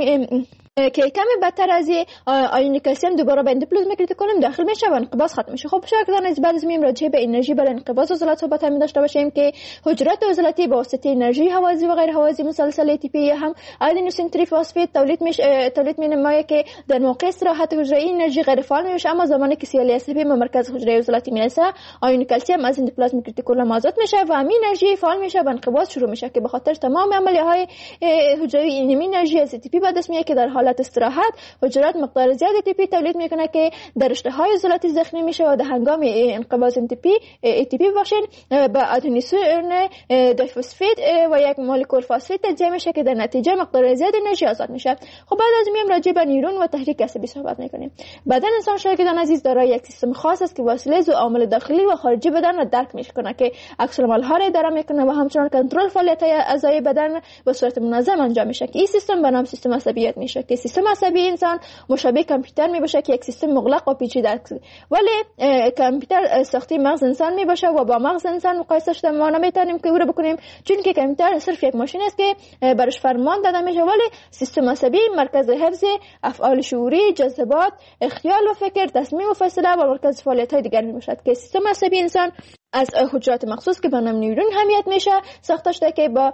که کمی بدتر از آیون کلسیم دوباره به اندوپلازمیک رتیکولوم داخل میشه و انقباض ختم میشه. خب شاگردان از بعد از میم راجع به انرژی برای انقباض عضلات صحبت هم داشته باشیم که حجرات عضلاتی به واسطه انرژی هوازی و غیر هوازی مسلسل ای تی پی هم آدنوسین تریفاسفید تولید میشه تولید مینمایه که در موقع استراحت حجره انرژی غیر فعال میشه، اما زمانی که سی ال اس پی به مرکز حجره عضلاتی میرسه آیون کلسیم از اندوپلازمیک رتیکولوم آزاد میشه و همین انرژی فعال میشه و انقباض شروع میشه که به خاطر تمام عملیات های حجروی این انرژی از ای تی پی به دست میاد که در حال حالت استراحت حجرات مقدار زیادی تی پی تولید میکنه که در رشته‌های عضلاتی زخمی میشه و در هنگام انقباض تی پی تی پی باشین به ادنوسین دیفسفید و یک مولکول فاسفید تجزیه میشه که در نتیجه مقدار زیادی انرژی آزاد میشه. خب بعد از میام راجع به نیورون و تحریک عصبی صحبت میکنیم. بدن انسان شاگردان عزیز دارای یک سیستم خاص است که واسطه از عوامل داخلی و خارجی بدن را درک میکنه که عکس العمل‌ها را اداره میکنه و همچنین کنترل فعالیت‌های اعضای بدن به صورت منظم انجام میشه که این سیستم به نام سیستم عصبیت میشه که سیستم عصبی انسان مشابه کامپیوتر میباشه که یک سیستم مغلق و پیچیده است، ولی کامپیوتر ساخته مغز انسان میباشه و با مغز انسان مقایسه شده ما نمیتونیم که او رو بکنیم، چون که کامپیوتر صرف یک ماشین است که برش فرمان داده میشه، ولی سیستم عصبی مرکز حفظ افعال شعوری، جذبات، خیال و فکر، تصمیم و فیصله و مرکز فعالیت‌های دیگر میباشد که سیستم عصبی انسان از حجرات مخصوص که به نام نیورون حمیت میشه ساخته شده که با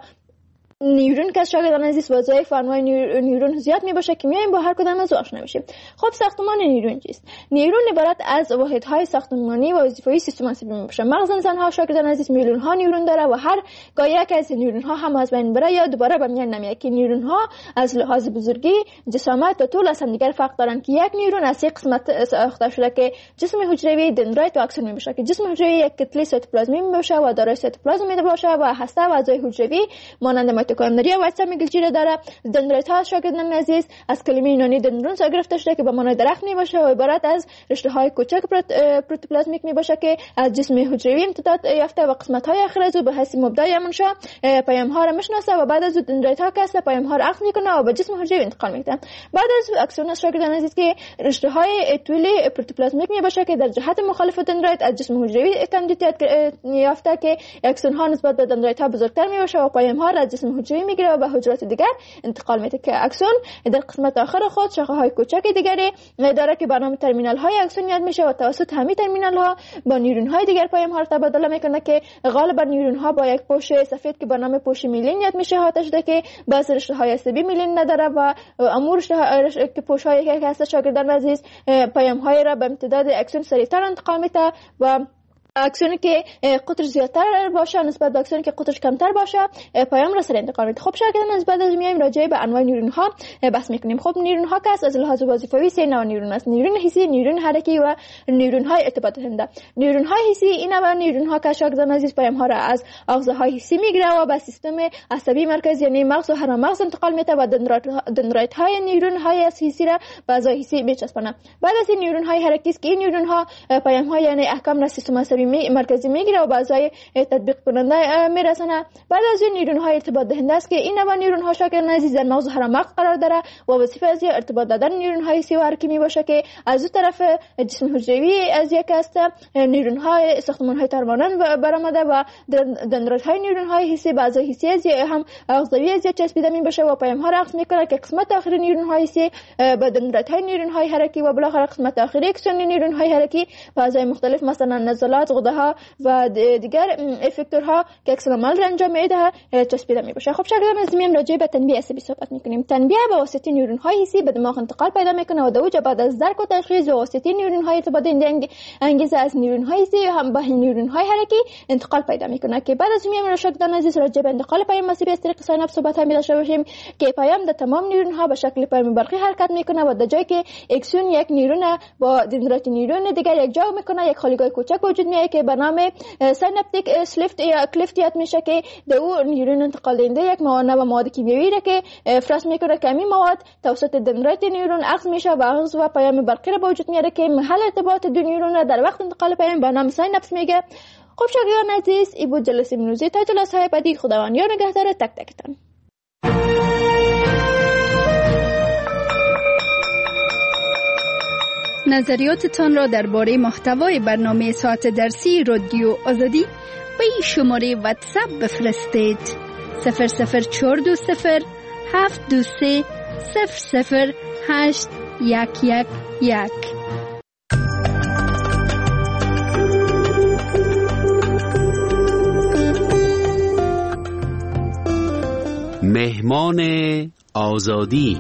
نیورون که شاگردان عزیز وظایف و انواع نیورون زیاد میباشه که میایم با هر کدام از آشنا میشیم. خب ساختمان نیورون چیست؟ نیورون عبارت از واحدهای ساختمانی و وظیفه‌ای سیستم عصبی میباشه. مغز انسان ها شاگردان عزیز میلیون ها نیورون داره و هر گاهی یک از نیورون ها هم از بین بره یا دوباره به میان نمیاد که نیورون ها از لحاظ بزرگی، جسامت و طول از هم دیگر فرق دارن که یک نیورون از یک قسمت ساخته شده که جسم حجروی، دندرایت و اکسون میباشه که جسم حجروی یک کتله سایتوپلازمی میباشه و دارای سایتوپلازم میباشه و هسته و اعضای حجروی مانند میتوکندریا و اجسام گلجی داره. دندرایت ها شاگردان عزیز از کلمه یونانی دندرون گرفته شده که به معنای درخت میباشه و عبارت از رشته های کوچک پروتوپلازمیک میباشه که از جسم حجروی امتداد یافته و قسمت های آخر از او به حیث مبدای منشا پیام ها را میشناسه و بعد از او دندرایت ها که پیام ها را اخذ میکنه و به جسم حجروی انتقال میده. بعد از اکسون شاگردان عزیز که رشته های طولی پروتوپلازمیک میباشه که در جهت مخالف دندرایت از جسم حجروی تمدید یافته که اکسون ها نسبت به دندرایت ها بزرگتر میباشه و پیام ها را از جسم حجروی میگیره و به حجرات دیگر انتقال میده که اکسون در قسمت آخر خود شاخه های کوچک دیگری داره که به نام ترمینال های اکسون یاد میشه و توسط همین ترمینال ها با نیورون های دیگر پیام ها را تبادله میکنه که غالبا نیورون ها با یک پوش سفید که به نام پوش میلین یاد میشه احاطه شده که بعضی رشته های عصبی میلین نداره و امور که پوش های که هست شاگردان عزیز پیام های را به امتداد اکسون سریعتر انتقال میده و اکسونی که قطر زیادتر باشه نسبت به اکسونی که قطرش کمتر باشه پیام را سریع انتقال میده. خب شاگردان از بعد از میایم راجع به انواع نیورون ها بحث میکنیم. خب نیورون ها که از لحاظ وظیفوی سه نوع نیورون است: نیورون حسی، نیورون حرکی و نیورون های ارتباط دهنده. نیورون های حسی این نوع نیورون ها که شاگردان عزیز پیام ها را از آغازه های حسی میگیره و به سیستم عصبی مرکزی یعنی مغز و هرم مغز انتقال میده و دندرایت های نیورون های حسی را به اعضای حسی میچسبونه. بعد از این نیورون های حرکی است که این نیورون ها پیام ها یعنی احکام را سیستم عصبی مرکزی میگیره و به اعضای تطبیق کننده میرسونه. بعد از این نیورون های ارتباط دهنده است که این نوع نیورون ها شاگردان عزیز در مغز و هرم مغز قرار داره و وظیفه از ارتباط دادن نیورون های حسی و حرکی میباشه که از اون طرف جسم حجروی از یک است نیورون های ساختمان های ترمانند برآمده و دندرایت های نیورون های حسی به اعضای حسی از هم عضوی از چسبیده میباشه و پیام ها را اخذ میکنه که قسمت آخری نیورون های حسی به دندرایت های نیورون های حرکی و بالاخره قسمت آخری اکسون نیورون های حرکی به اعضای مختلف مثلا نزلات، غده ها و دیگر افکتورها که عکس العمل را انجام میده چسبیده میباشه. خب شاگردان از میام راجع به تنبیه عصبی صحبت میکنیم. تنبیه به واسطه نیورون های حسی به دماغ انتقال پیدا میکنه و دوجه بعد از درک و تشخیص به واسطه نیورون های ارتباط دهنده انگیزه از نیورون های حسی هم به نیورون های حرکی انتقال پیدا میکنه که بعد از میام شاگردان عزیز راجع به انتقال پیام عصبی از طریق سایناپس صحبت هم داشته باشیم که پیام در تمام نیورون ها به شکل پیام برقی حرکت میکنه و در جایی که اکسون یک نیورون با دندرایت نیورون دیگر یک جا میکنه یک خالیگاه کوچک وجود میاد که به نام سیناپتیک سلیفت یا کلیفت یاد میشه که در اون نیورون انتقال دهنده یک مواد و مواد کیمیایی را که افراز میکنه که این مواد توسط دندرایت نیورون اخذ میشه و اخذ و پیام برقی را به وجود میاره که محل ارتباط دو نیورون را در وقت انتقال پیام به نام سیناپس میگه. خب شاگردان عزیز این بود جلسه امروزی. تا جلسه های بعدی خداوند یار نگهدار تک تکتان. نظریاتتان را درباره محتوای برنامه ساعت درسی رادیو آزادی به این شماره واتساپ بفرستید: صفر صفر چهار دو صفر هفت دو سه صفر صفر هشت یک یک یک. مهمان آزادی.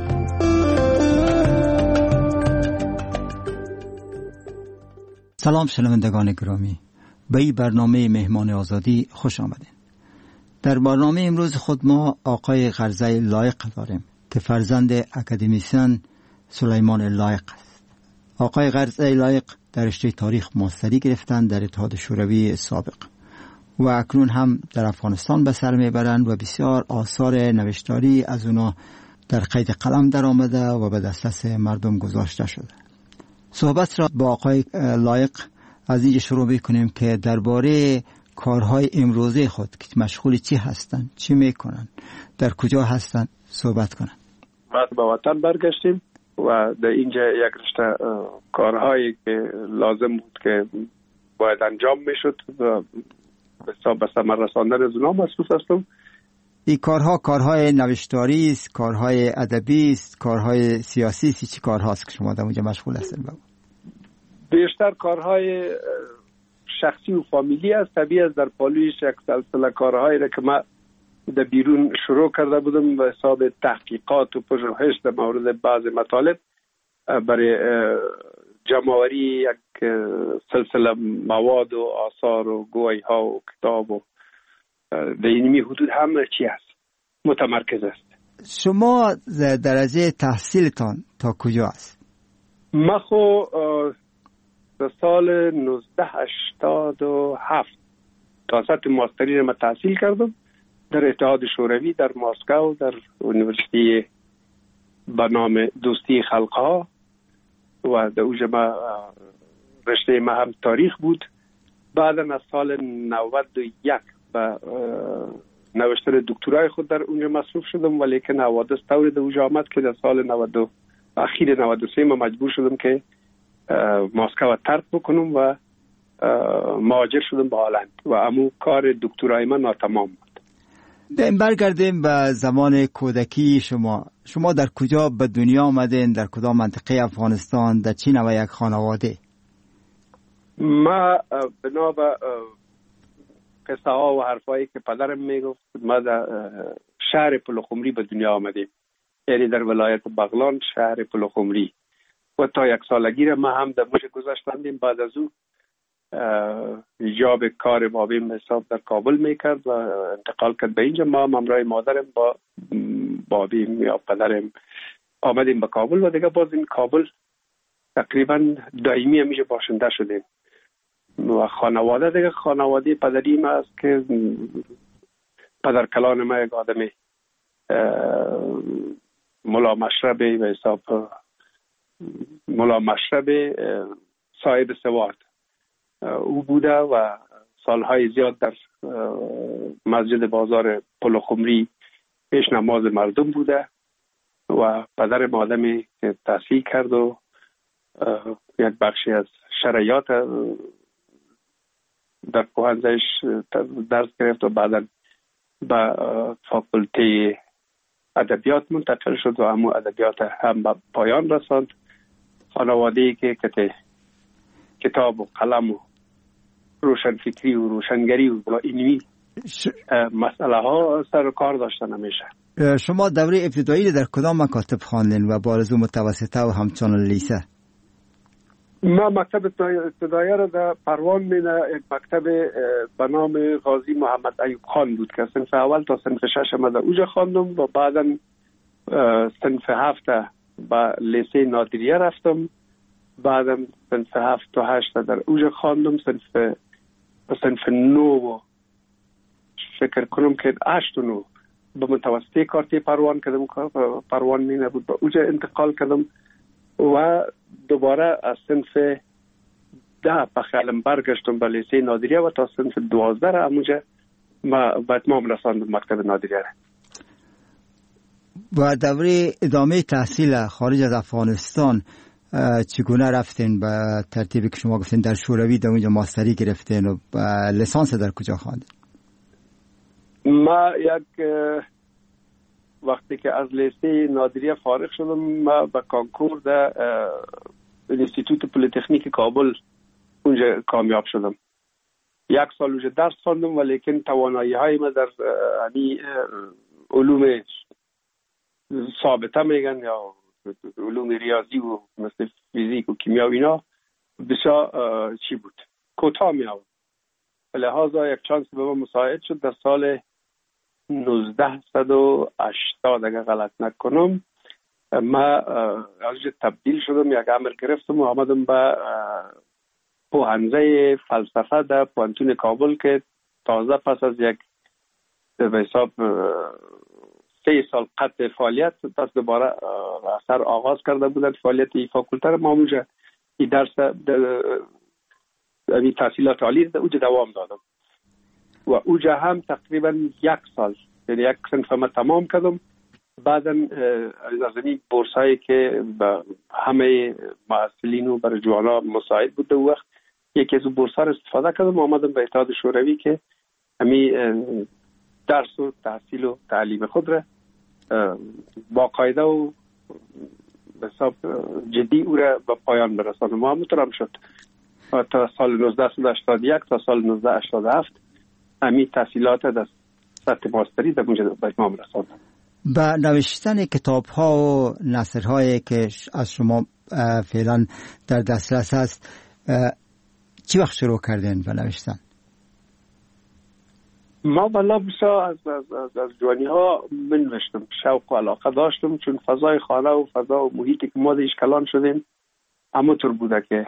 سلام شنوندگان گرامی، به این برنامه مهمان آزادی خوش آمدید. در برنامه امروز خود ما آقای غرزه لایق داریم که فرزند اکادمیسیان سلیمان لایق است. آقای قرضی لایق در رشته تاریخ ماستری گرفتند در اتحاد شوروی سابق و اکنون هم در افغانستان به سر میبرند و بسیار آثار نوشتاری از اونا در قید قلم در آمده و به دسترس مردم گذاشته شده. صحبت را با آقای لایق از اینجا شروع بکنیم که درباره کارهای امروزه خود که مشغول چی هستند، چی میکنن، در کجا هستند صحبت کنن. بعد به وطن برگشتیم و در اینجا یک رشته کارهایی که لازم بود که باید انجام میشد و به حساب به ثمر رساندن از اونها مصروف هستم. این کارها کارهای نوشتاری است، کارهای ادبی است، کارهای سیاسی است، چی کارهاست که شما در اونجا مشغول هستید؟ بیشتر کارهای شخصی و فامیلی است. طبیعی است در پالویش یک سلسله کارهایی را که من در بیرون شروع کرده بودم به حساب تحقیقات و پژوهش در مورد بعض مطالب برای جمع‌آوری یک سلسله مواد و آثار و گویی ها و کتاب و در اینمی حدود هم چی است متمرکز است. شما درجه تحصیلتان تا کجا است؟ من خو در سال نوزده هشتاد و هفت تا سطح ماستری را تحصیل کردم در اتحاد شوروی در مسکو در یونیورسیتی به نام دوستی خلقها و در اوجه ما رشته ما هم تاریخ بود. بعد از سال نود و یک به نوشتن دکترای خود در اونجا مصروف شدم، ولی که حوادث طوری در اوجه آمد که در سال نود اخیر نود و سه ما مجبور شدم که مسکو ترک بکنم و مهاجر شدم به هلند و امو کار دکترای من ناتمام بود. برگردیم به زمان کودکی شما. شما در کجا به دنیا آمدین؟ در کدام منطقه افغانستان؟ در چی نوع یک خانواده؟ ما بنا به قصه ها و حرفایی که پدرم میگفت ما در شهر پلخمری به دنیا آمدیم، یعنی در ولایت بغلان شهر پلخمری و تا یک سالگی را ما هم در موش گذاشتندیم. بعد از او ایجاب کار بابیم به حساب در کابل میکرد و انتقال کرد به اینجا. ما همراه مادرم با بابیم یا پدرم آمدیم به کابل و دیگه باز این کابل تقریبا دائمی همیشه باشنده شدیم و خانواده دیگه خانواده پدری ما است که پدر کلان ما یک آدمی ملا مشربی به حساب ملا مشربی صاحب سواد او بوده و سالهای زیاد در مسجد بازار پلخمری پیش نماز مردم بوده و پدر آدمی که تحصیل کرد و یک بخشی از شرایط در پوهنزش درس گرفت و بعدا به فاکولته ادبیات منتقل شد و همون ادبیات هم به پایان رساند. خانواده‌ای که کتاب و قلم و روشنفکری و روشنگری و اینمی مسئله ها سر و کار داشتن همیشه. شما دوره ابتدایی در کدام مکاتب خواندین و بارزو متوسطه و همچنان لیسه؟ ما مکتب ابتدایی را در پروان مینا یک مکتب به نام قاضی محمد ایوب خان بود که صنف اول تا صنف شش ما در اوجا خواندم و بعدا صنف هفت به لیسه نادریه رفتم، بعدا صنف هفت تا هشت در اوجا خواندم، صنف صنف نو فکر کنم که هشت و نو به متوسطه کارتی پروان کردم، پروان مینا بود به اوجا انتقال کردم و دوباره از صنف ده به خیالم برگشتم به لیسه نادریه و تا صنف دوازده را همونجا ما به اتمام رساندم مکتب نادریه را. و دوره ادامه تحصیل خارج از افغانستان چگونه رفتین؟ به ترتیبی که شما گفتین در شوروی در اونجا ماستری گرفتین و لیسانس در کجا خواندین؟ ما یک وقتی که از لیسه نادریه فارغ شدم ما به کانکور در انستیتوت پلیتکنیک کابل اونجا کامیاب شدم. یک سال اونجا درس خواندم ولیکن توانایی های ما در یعنی علوم ثابته میگن یا علوم ریاضی و مثل فیزیک و کیمیا و اینا بسیار چی بود کوتاه می آورد. لحاظا یک چانس به ما مساعد شد در سال نوزده صد و هشتاد اگر غلط نکنم ما از تبدیل شدم، یک امر گرفتم و آمدم به پوهنځی فلسفه در پوهنتون کابل که تازه پس از یک به حساب سه سال قطع فعالیت پس دوباره اثر آغاز کرده بودند فعالیت این فاکولته. ما اونجا این درس این تحصیلات عالی در اونجا دوام دادم و اونجا هم تقریبا یک سال یعنی یک صنف ما تمام کردم. بعدا از این بورس هایی که به همه محصلین و برای جوانا مساعد بود در وقت یکی از بورس ها را استفاده کردم و آمدم به اتحاد شوروی که همی درس و تحصیل و تعلیم خود را با قاعده و به حساب جدی او را به پایان برسانم. ما همونطور شد تا سال نوزده صد و هشتاد و یک تا سال نوزده صد و هشتاد و هفت همی تحصیلات در سطح ماستری در اونجا به اتمام رساندم. با نوشتن کتاب ها و نثر هایی که از شما فعلا در دسترس هست چی وقت شروع کردین به نوشتن؟ ما والا بسا از, از, از, از جوانی ها بنوشتم، شوق و علاقه داشتم چون فضای خانه و فضا و محیطی که ما دیش کلان شدیم همونطور بوده که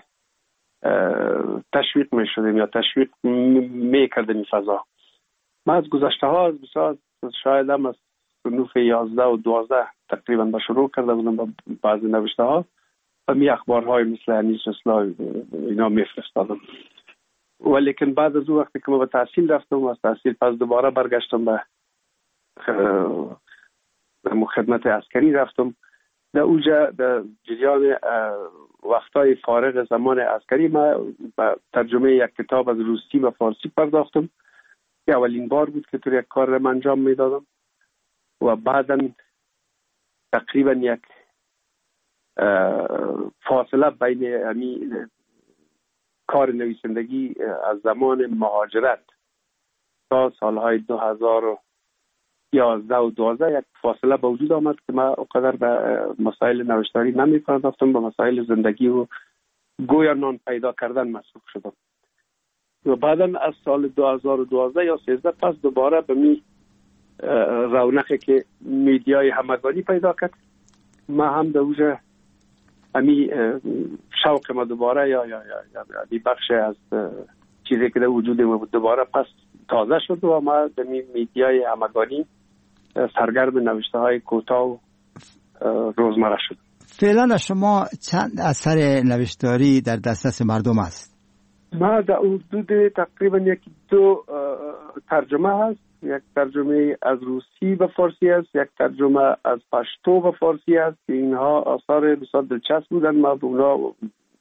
تشویق می شدیم یا تشویق می کردیم این فضا. ما از گذشته ها از بسا شاید هم از صنوف یازده و دوازده تقریبا با شروع کرده بودم با بعضی نوشته ها و می اخبارهای مثل انیس اصلاح اینا می فرستادم. ولیکن بعد از اون وقتی که ما به تحصیل رفتم و از تحصیل پس دوباره برگشتم به خدمت عسکری رفتم. در اونجا در جریان وقتای فارغ زمان عسکری ما به ترجمه یک کتاب از روسی و فارسی پرداختم که اولین بار بود که طور یک کار را انجام میدادم و بعدا تقریبا یک فاصله بین همین کار نویسندگی از زمان مهاجرت تا سالهای دو هزار و یازده و دوازده یک فاصله به وجود آمد که من اونقدر به مسائل نوشتاری نمی پرداختم، به مسائل زندگی و گویا نان پیدا کردن مصروف شدم و بعدا از سال دو هزار و دوازده یا سیزده پس دوباره به می رونقی که میدیای همگانی پیدا کرد ما هم در اوجه همی شوق ما دوباره یا یا یا یا بخش از چیزی که در وجود ما بود دوباره پس تازه شد و ما در میدیای همگانی سرگرم نوشته های کوتاه و روزمره شد. فعلا شما چند اثر نوشتاری در دسترس مردم است؟ ما در حدود تقریبا یک دو ترجمه هست، یک ترجمه از روسی به فارسی است، یک ترجمه از پشتو به فارسی است که اینها آثار بسیار دلچسب بودن. ما به اونا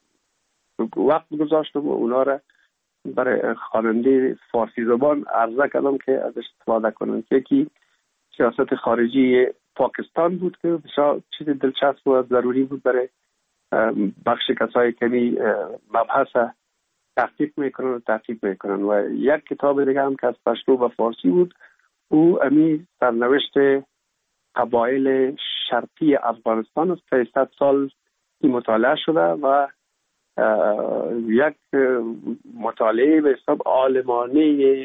وقت گذاشتم و اونا را برای خواننده فارسی زبان عرضه کردم که ازش استفاده کنند. یکی سیاست خارجی پاکستان بود که بسیار چیز دلچسب و ضروری بود برای بخش کسایی که مبحث تحقیق میکنن و تحقیق میکنن و یک کتاب دیگه هم که از پشتو و فارسی بود او امی سرنوشت قبایل شرقی افغانستان است که صد سال این مطالعه شده و یک مطالعه به حساب عالمانه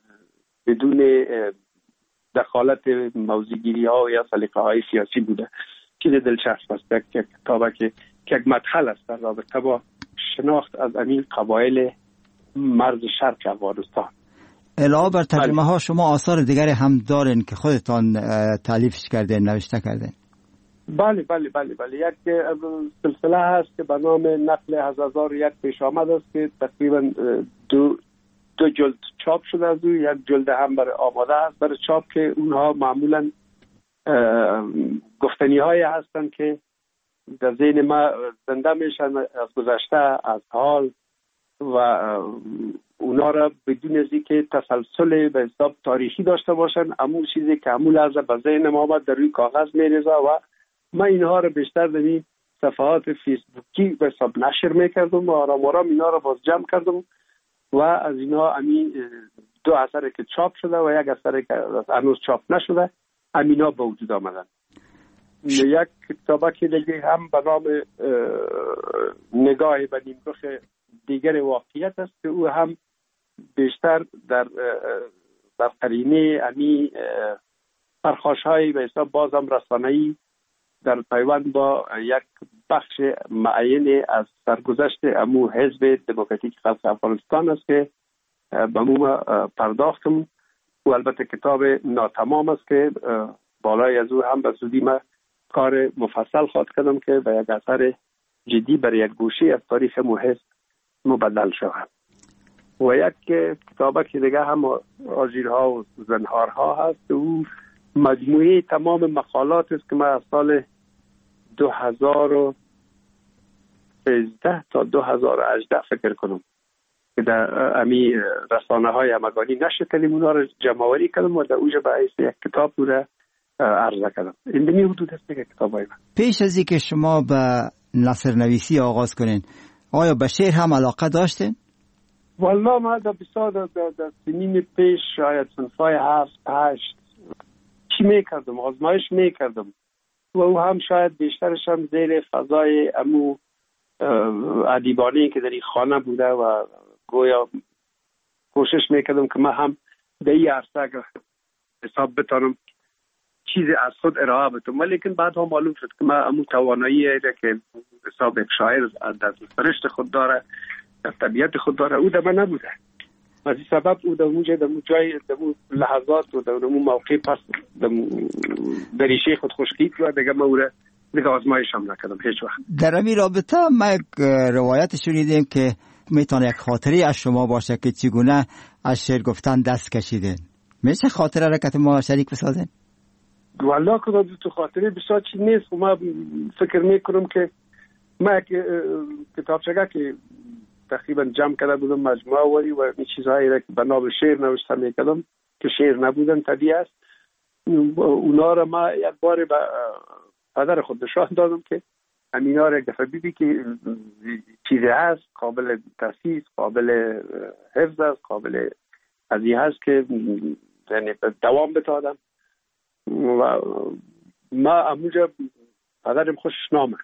بدون دخالت موضوعگیری ها یا سلیقه های سیاسی بوده. چیز دلچسب است. یک کتابه که یک مدخل است در رابطه با شناخت از این قبایل مرز شرق افغانستان. علاوه بر ترجمه ها شما آثار دیگری هم دارین که خودتان تالیفش کردین، نوشته کردین؟ بله بله بله بله یک سلسله هست که به نام نقل از هزار یک پیش آمد است که تقریبا دو دو جلد چاپ شده از او، یک جلد هم برای آماده است برای چاپ که اونها معمولا گفتنی های هستند که در ذهن ما زنده میشن از گذشته، از حال و اونا را بدون از اینکه تسلسل به حساب تاریخی داشته باشن امون چیزی که امون از به ذهن ما آمد در روی کاغذ میریزه و من اینها را بیشتر در این صفحات فیسبوکی به حساب نشر میکردم و آرام آرام اینا را باز جمع کردم و از اینا همین دو اثر که چاپ شده و یک اثر که هنوز چاپ نشده همینا به وجود آمدن. یک کتابه که دیگه هم به نام نگاه به نیمرخ دیگر واقعیت است که او هم بیشتر در در قرینه امی پرخاش‌های به حساب بازم رسانه‌ای در پیوند با یک بخش معین از سرگذشت امو حزب دموکراتیک خلق افغانستان است که به مو پرداختم و البته کتاب ناتمام است که بالای از او هم به زودی ما کار مفصل خواهد کردم که به یک اثر جدی برای یک گوشه از تاریخ مو حزب مبدل شود. و یک کتابه که دیگه هم آژیرها و زنهارها هست، او مجموعه تمام مقالات است که من از سال دو هزار و سیزده تا دو هزار و هجده فکر کنم که در امی رسانه های همگانی نشر کردیم، اونا رو جمع‌آوری کردم و در اوجه به حیث یک کتاب رو عرضه کردم. این دمی حدود است که کتاب های من. پیش از اینکه شما به نثر نویسی آغاز کنین، آیا به شعر هم علاقه داشتین؟ والله ما در بسیار در, در سنین پیش شاید صنفای هفت هشت چی میکردم، آزمایش میکردم و او هم شاید بیشترش هم زیر فضای امو ادیبانه‌ای که در این خانه بوده و گویا کوشش میکردم که من هم در این عرصه اگر حساب بتانم چیزی از خود ارائه بتم، ولیکن بعد هم معلوم شد که من امو توانایی که حساب یک شاعر در سرشت خود داره، در طبیعت خود داره، او در من نبوده. از این سبب او در اونجا در اون جای در اون لحظات و در اون موقع پس در ریشه خود خشکید و دیگه ما او را دیگه آزمایش هم نکردم هیچ وقت. در همین رابطه ما یک روایت شنیدیم که میتونه یک خاطره از شما باشه که چگونه از شعر گفتن دست کشیدین. میشه خاطره را که ما شریک بسازین؟ والله که تو خاطره بسیار چیز نیست و ما فکر میکنم که ما یک کتابچه که تقریبا جمع کرده بودم مجموعه وری و این چیزهایی را که به نام شعر نوشته میکردم که شعر نبودن طبیعی است، اونا را ما یک بار به پدر خود نشان دادم که همینا را یک دفعه بیدی که چیزی هست قابل تاسیس، قابل حفظ است، قابل ازی هست که یعنی دوام بتادم و ما اموجا پدرم خوشش نامد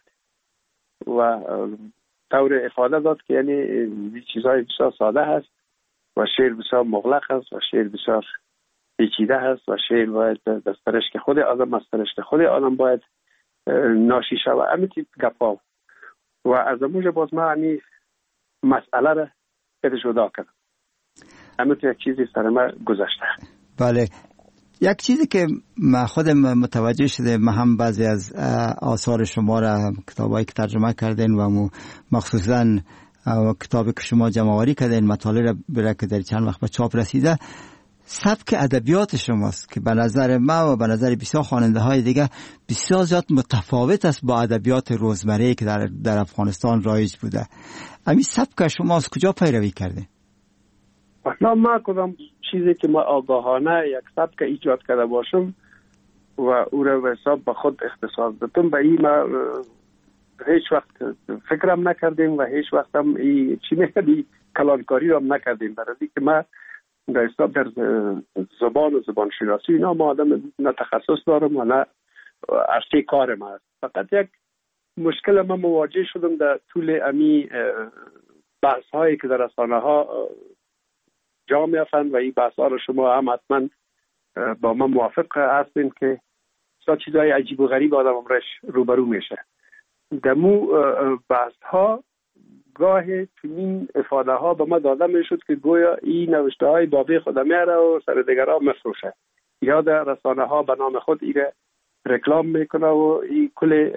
و طور افاده داد که یعنی این چیزهای بسیار ساده هست و شعر بسیار مغلق است و شعر بسیار پیچیده هست و شعر باید دسترش که خود آدم استرش که خود آدم باید ناشی شود. امیتی گپا و از اموجه باز ما همی مسئله را بده جدا کردم. امیتی یک چیزی سر ما گذشته. بله، یک چیزی که ما خودم متوجه شده، ما هم بعضی از آثار شما را کتابایی که ترجمه کردین و مخصوصا کتابی که شما جمع‌آوری کردین مطالب را که در چند وقت به چاپ رسیده، سبک ادبیات شماست که به نظر ما و به نظر بسیار خواننده های دیگه بسیار زیاد متفاوت است با ادبیات روزمره که در, در افغانستان رایج بوده. همین سبک شما از کجا پیروی کرده؟ نه ما کدام چیزی که ما آگاهانه یک سبک ایجاد کرده باشم و او را به حساب به خود اختصاص دادم، به این ما هیچ وقت فکرم نکردیم و هیچ وقت هم ای چی میگه کلانکاری را هم نکردیم، برای که ما در حساب در زبان و زبان شناسی اینا ما آدم نه تخصص دارم و نه عرصه کار ما است. فقط یک مشکل ما مواجه شدم در طول امی بحث هایی که در رسانه ها جا میافند و این بحث ها رو شما هم حتما با من موافق هستین که سا چیزهای عجیب و غریب آدم امرش روبرو میشه. دمو بحث ها گاه چنین افاده ها به ما داده میشد که گویا این نوشته های بابی خود میاره و سر دیگر ها مفروشه یا در رسانه ها به نام خود ایره رکلام میکنه و این کل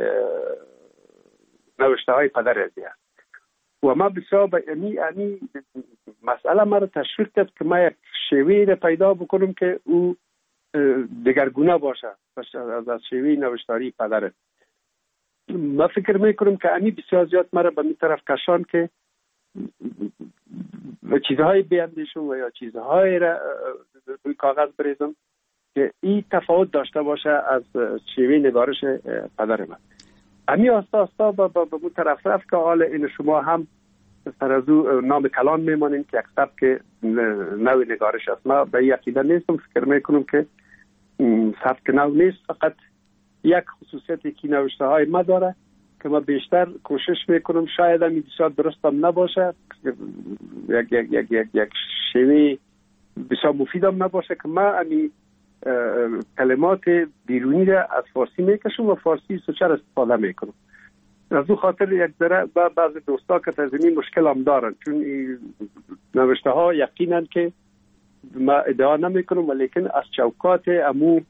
نوشته های پدر ازی هست و ما بسیار به امی امی مسئله ما رو تشویق کرد که ما یک شیوه را پیدا بکنم که او دگرگونه باشه از شیوه نوشتاری پدر. ما فکر میکنم که امی بسیار زیاد مرا به می طرف کشان که چیزهای بیندیشم و یا چیزهای را روی کاغذ بریزم که این تفاوت داشته باشه از شیوه نگارش پدر من. امی آستا آستا به اون طرف رفت که حال این شما هم سر از او نام کلان میمانیم که یک سبک نوی نگارش است. ما به یقیده نیستم، فکر میکنم که سبک نو نیست، فقط یک خصوصیتی که نوشته های ما داره که ما بیشتر کوشش میکنم شاید هم بسیار درست هم نباشه یک یک یک یک یک شیوه بسیار مفید هم نباشه که من امی کلمات بیرونی را از فارسی میکشم و فارسی سوچر استفاده میکنم. از او خاطر یک ذره بعض دوستا که تزمین مشکل هم دارن، چون نوشته ها یقینا که ما ادعا نمی کنم ولیکن از چوکات امو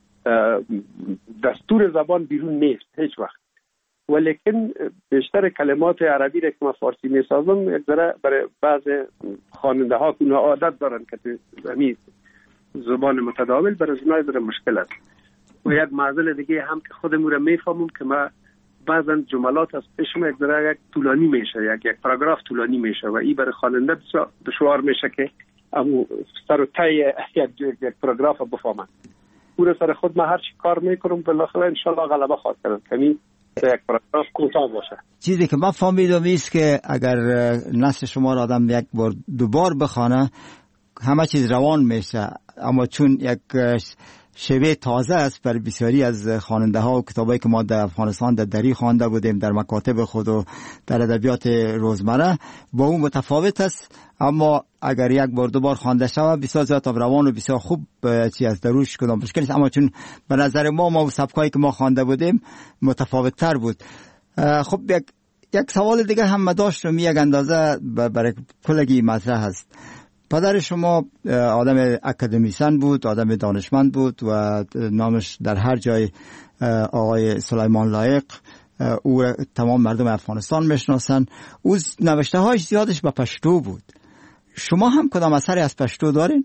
دستور زبان بیرون نیست هیچ وقت، ولیکن بیشتر کلمات عربی را که ما فارسی می سازم یک ذره برای بعض خواننده ها که اونها عادت دارن که همین زبان متداول برای اونها ذره مشکل است. و یک معضل دیگه هم که خودمون را میفهمم که ما بعضا جملات از پیشم یک ذره یک طولانی میشه، یک یک پاراگراف طولانی میشه و این برای خواننده دشوار میشه که امو سر و ته یک یک پاراگراف بفهمن. پور سر خود ما هر چی کار میکنم بالاخره ان شاء الله غلبه خواهد کرد. یعنی یک پاراگراف کوتاه باشه. چیزی که من فهمیدم است که اگر نصر شما را آدم یک بار دوبار بخونه همه چیز روان میشه، اما چون یک شیوه تازه است بر بسیاری از خواننده ها و کتابایی که ما در افغانستان در دری خوانده بودیم در مکاتب خود و در ادبیات روزمره با اون متفاوت است، اما اگر یک بار دو بار خوانده شود بسیار زیاد روان و بسیار خوب چی از دروش کدام مشکل است، اما چون به نظر ما ما سبکایی که ما خوانده بودیم متفاوت تر بود. خب یک یک سوال دیگه هم داشتم، یک اندازه برای کلگی مطرح است. پدر شما آدم اکادمیسن بود، آدم دانشمند بود و نامش در هر جای آقای سلیمان لایق، او تمام مردم افغانستان میشناسن. او نوشته هایش زیادش به پشتو بود. شما هم کدام اثری از پشتو دارین؟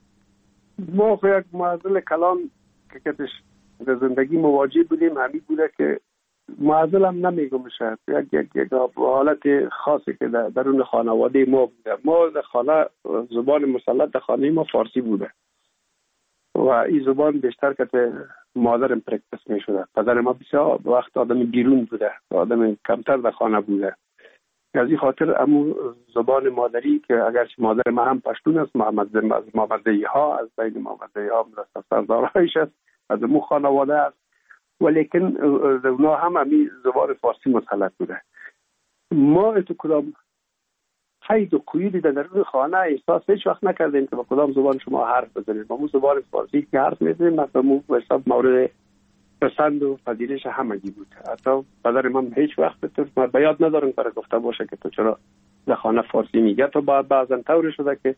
ما یک معضل کلام که کتش در زندگی مواجه بودیم همین بوده که معضل هم نمیگم شد یک یک یک حالت خاصی که در درون خانواده ما بوده. ما در خانه زبان مسلط در خانه ما فارسی بوده و این زبان بیشتر که مادرم پرکتس می شده. پدر ما بسیار وقت آدم بیرون بوده، آدم کمتر در خانه بوده. از این خاطر امو زبان مادری که اگرچه مادر ما هم پشتون است، محمد از محمدی ها از بین محمدی ها مرسل سردارایش است، از امو خانواده است، ولیکن اونا هم همی زبان فارسی مسلط بوده. ما اتو کدام قید و قیودی در درون خانه احساس هیچ وقت نکردیم که با کدام زبان شما حرف بزنید. با مو زبان فارسی که حرف میزنیم مثلا مو حساب مورد پسند و پذیرش همگی بود. حتی پدر من هیچ وقت تو به یاد ندارم برای گفته باشه که تو چرا در خانه فارسی میگه. تو با بعضا طور شده که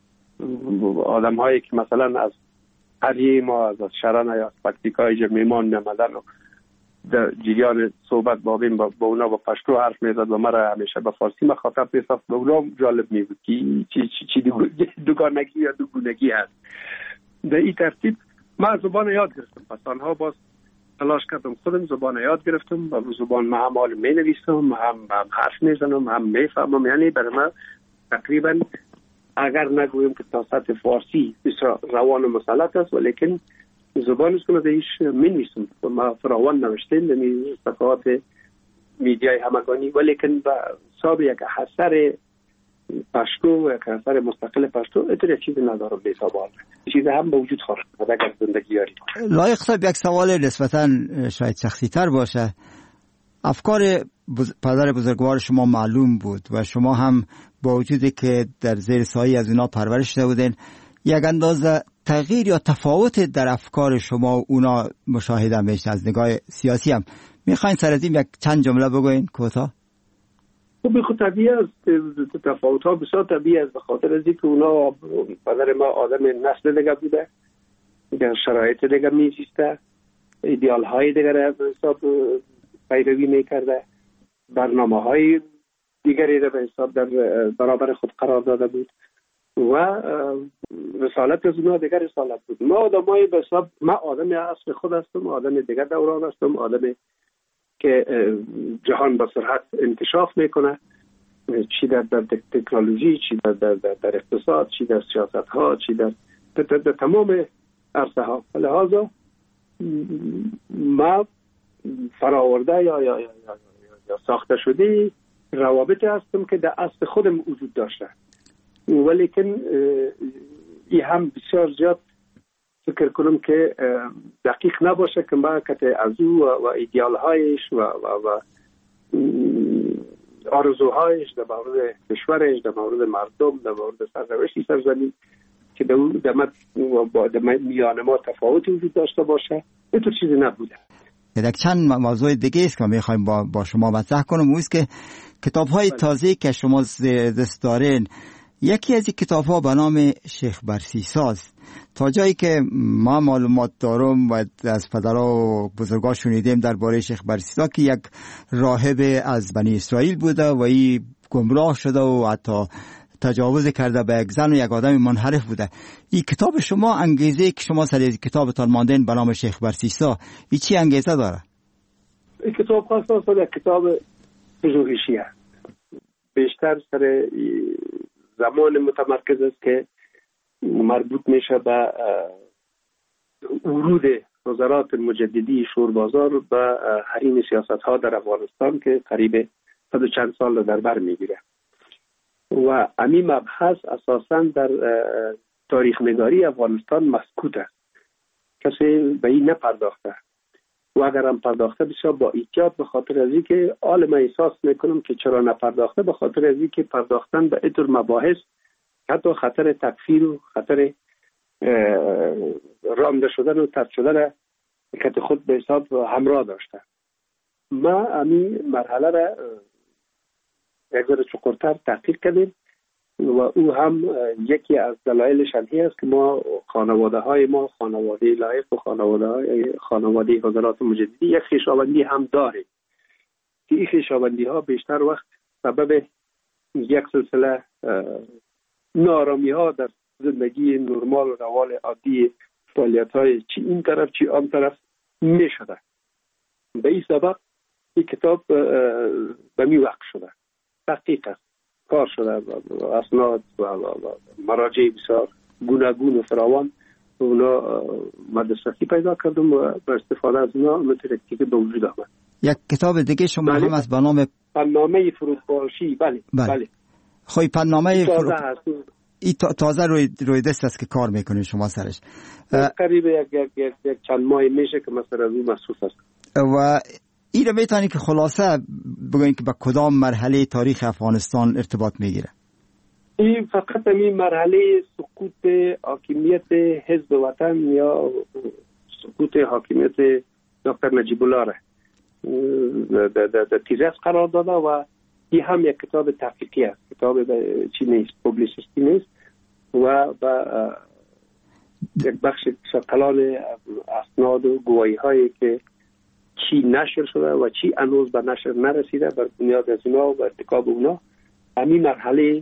آدم هایی که مثلا از قریه ما از شران یا از پکتیکای جمیمان نمدن و در جریان صحبت با بین با, با اونا با پشتو حرف میزد و مرا همیشه با فارسی مخاطب میساخت. به اونا جالب میبود که چی چی چی دوگانگی یا دوگونگی هست. در این ترتیب من زبان یاد گرفتم. پس آنها باز تلاش کردم خودم زبان یاد گرفتم و زبان ما هم حال می نویسم، هم, هم حرف میزنم، هم میفهمم. یعنی برای من تقریبا اگر نگویم که تا سطح فارسی بسیار روان و مسلط است، ولیکن زبان است که دیش می نویسم و ما فراوان نوشتیم دمی صفحات میدیای همگانی، ولیکن با حساب یک اثر پشتو و یک اثر مستقل پشتو اتر چیزی ندارم به حساب آن چیزی هم به وجود خواهد اگر زندگی یاری. لایق صاحب یک سوال نسبتا شاید شخصی تر باشه. افکار بز... پدر بزرگوار شما معلوم بود و شما هم با وجودی که در زیر سایه از اونا پرورش شده بودین یک اندازه تغییر یا تفاوت در افکار شما و اونا مشاهده میشه از نگاه سیاسی هم. میخواین سر از این یک چند جمله بگوین کوتاه؟ خب خود طبیعی است، تفاوت ها بسیار طبیعی است، به خاطر از اینکه اونا پدر ما آدم نسل دیگه بوده، در شرایط دیگه میزیسته، ایدئال های دیگه را به حساب پیروی میکرده، برنامه های دیگری را به حساب در برابر خود قرار داده بود و رسالت از اونا دیگر رسالت بود. ما آدمای به حساب ما آدم اصل خود هستم، آدم دیگر دوران هستم، آدم که جهان با سرعت انکشاف میکنه، چی در, در تکنولوژی، چی در, در, در, در اقتصاد، چی در سیاست ها، چی در, در, در, در تمام عرصه ها. لحاظا ما فراورده یا, یا, یا, یا, یا ساخته شده روابط هستم که در اصل خودم وجود داشته، ولیکن این هم بسیار زیاد فکر کنم که دقیق نباشه که ما که از او و ایدئال هایش و, و, و آرزوهایش در مورد کشورش، در مورد مردم، در مورد سرنوشت سرزمین که در اون با میان ما تفاوتی وجود داشته باشه، اینطور چیزی نبوده. یک چند موضوع دیگه است که میخوایم با, با شما مطرح کنم، اون است که کتاب‌های تازه که شما دست دارین، یکی از این کتاب‌ها به نام شیخ برسیسا است. تا جایی که ما معلومات دارم و از پدرها و بزرگا شنیدیم درباره شیخ برسیسا که یک راهب از بنی اسرائیل بوده و این گمراه شده و حتی تجاوز کرده به یک زن و یک آدم منحرف بوده. این کتاب شما، انگیزه که شما سر از کتابتان ماندین به نام شیخ برسیسا، این چی انگیزه داره؟ این کتاب خاصه اصلا یک کتاب پژوهشی است، بیشتر سر زمان متمرکز است که مربوط میشه به ورود نظرات مجددی شوربازار به حریم سیاست ها در افغانستان که قریب صد و چند سال در بر میگیره و همین مبحث اساساً در تاریخ نگاری افغانستان مسکوت است، کسی به این نپرداخته و اگر هم پرداخته بسیار با ایجاد، به خاطر از اینکه عالم احساس میکنم که چرا نپرداخته، به خاطر از اینکه پرداختن به اینطور مباحث حتی خطر تکفیر و خطر رانده شدن و طرد شدن کت خود به حساب همراه داشته. ما همین مرحله را یک ذره چقدرتر تحقیق کردیم و او هم یکی از دلایلش هم است که ما خانواده های ما خانواده لایق و خانواده های خانواده حضرات مجددی یک خویشاوندی هم داریم که این خویشاوندی ها بیشتر وقت سبب یک سلسله نارامی ها در زندگی نرمال و روال عادی فعالیت های چی این طرف چی آن طرف می شده. به این سبب این کتاب به می وقت شده، تحقیق است، کار شده، اسناد و مراجع بسیار گوناگون و فراوان اونا مدرستی پیدا کردم و با استفاده از اونا مترکتی به وجود آمد. یک کتاب دیگه شما بله. هم از به نام پنامه فروپاشی. بله بله, بله. خوی پنامه فروپاشی این تازه روی روی دست است که کار میکنید شما سرش. قریب یک یک یک, یک چند ماه میشه که مثلا از اون مصروف است. و این رو میتونید که خلاصه بگوین که به کدام مرحله تاریخ افغانستان ارتباط میگیره؟ این فقط این مرحله سقوط حاکمیت حزب وطن یا سقوط حاکمیت دکتر نجیب الله را در تیزس قرار داده و این هم یک کتاب تحقیقی است، کتاب چی نیست، پوبلیسیستی نیست و با یک بخش کلان اسناد و گواهی هایی که چی نشر شده و چی هنوز به نشر نرسیده، بر بنیاد از اونا و ارتکاب اونا همین مرحله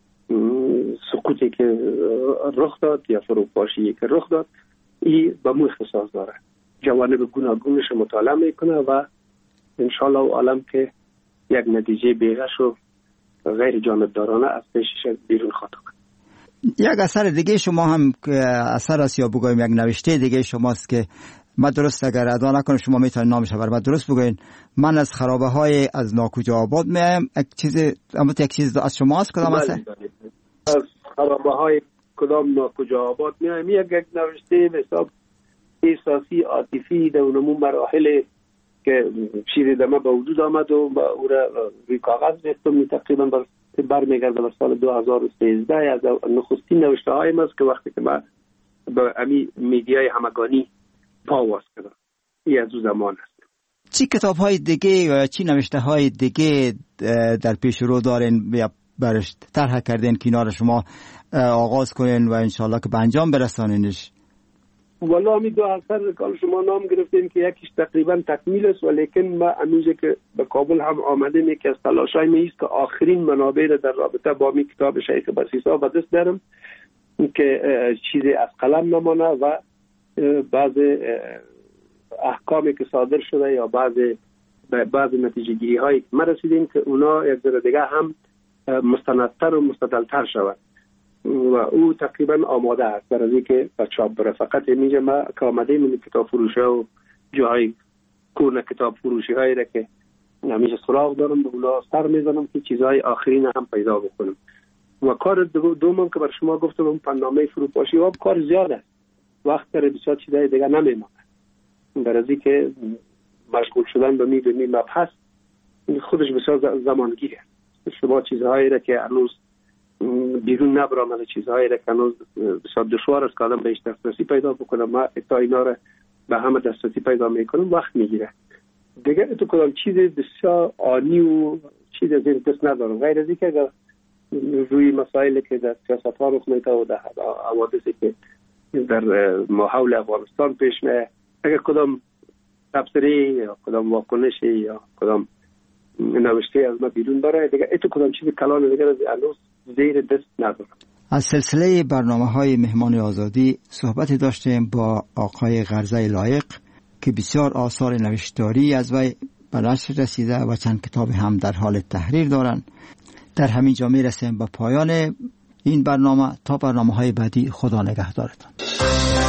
سقوطی که رخ داد یا فروپاشی که رخ داد این به مو اختصاص داره، جوانب گوناگونش مطالعه میکنه و انشالله عالم که یک نتیجه بیغش و غیر جانبدارانه از پیشش بیرون خواهد آمد. یک اثر دیگه شما هم اثر است یا بگویم یک نوشته دیگه شماست که من درست اگر ادا نکنم شما میتونید نامش بر من درست بگوین. من از خرابه های از ناکجا آباد میایم. یک چیز اما یک چیز از شماست کدام اثر؟ از خرابه های کدام ناکجا آباد میایم. یک یک نوشته به حساب احساسی عاطفی در اون مراحل که شیر دمه به وجود آمد و با او را روی کاغذ ریختم، تقریبا برمیگرده به سال دو هزار و سیزده. از نخستین نوشته هایم است که وقتی که من به امی میدیای همگانی پاواز کردم، این از او زمان است. چی کتاب های دیگه یا چی نوشته های دیگه در پیش رو دارین یا برش طرح کردین کنار شما آغاز کنین و انشالله که به انجام برسانینش؟ والا همی دو اثر که شما نام گرفتین که یکیش تقریبا تکمیل است، ولیکن ما همیشه که به کابل هم آمدیم یکی از تلاشای می است که آخرین منابع در رابطه با می کتاب شیخ برسیسا به دست دارم که چیزی از قلم نمانه و بعض احکامی که صادر شده یا بعض بعض نتیجه گیری هایی که ما رسیدیم که اونا یک ذره دیگه هم مستندتر و مستدلتر شود و او تقریبا آماده است برای اینکه به چاپ بره. فقط میگه ما که آمده من کتاب فروشی و جای کورن کتاب فروشی هایی را که همیشه سراغ دارم به اونا سر میزنم که چیزهای آخرین هم پیدا بکنم. و کار دوم که بر شما گفتم اون پنامه فروپاشی و کار زیاد است، وقت داره بسیار چیزهای دیگه نمیمونه برای اینکه مشغول شدن به می به می مبحث خودش بسیار زمانگیره. شما چیزهایی را که هنوز بیرون نبرامده چیزهایی را که هنوز بسیار دشوار است که آدم بهش دسترسی پیدا بکنه. ما تا اینا را به همه دسترسی پیدا میکنم وقت میگیره. دیگه تو کدام چیز بسیار آنی و چیز از این دست ندارم، غیر از اینکه اگر روی مسائلی که در سیاست ها رخ میده و در حوادثی که در حول افغانستان پیش میاد، اگر کدام تبصره یا کدام واکنشی یا کدام نوشته از ما بیرون بره، دیگه اتو کدام چیز کلان دیگه از هنوز زیر دست ندارم. از سلسله برنامه های مهمان آزادی صحبت داشتیم با آقای غرزه لایق که بسیار آثار نوشتاری از وی به نشر رسیده و چند کتاب هم در حال تحریر دارند. در همین جا می رسیم به پایان این برنامه. تا برنامه های بعدی، خدا نگهدارتان.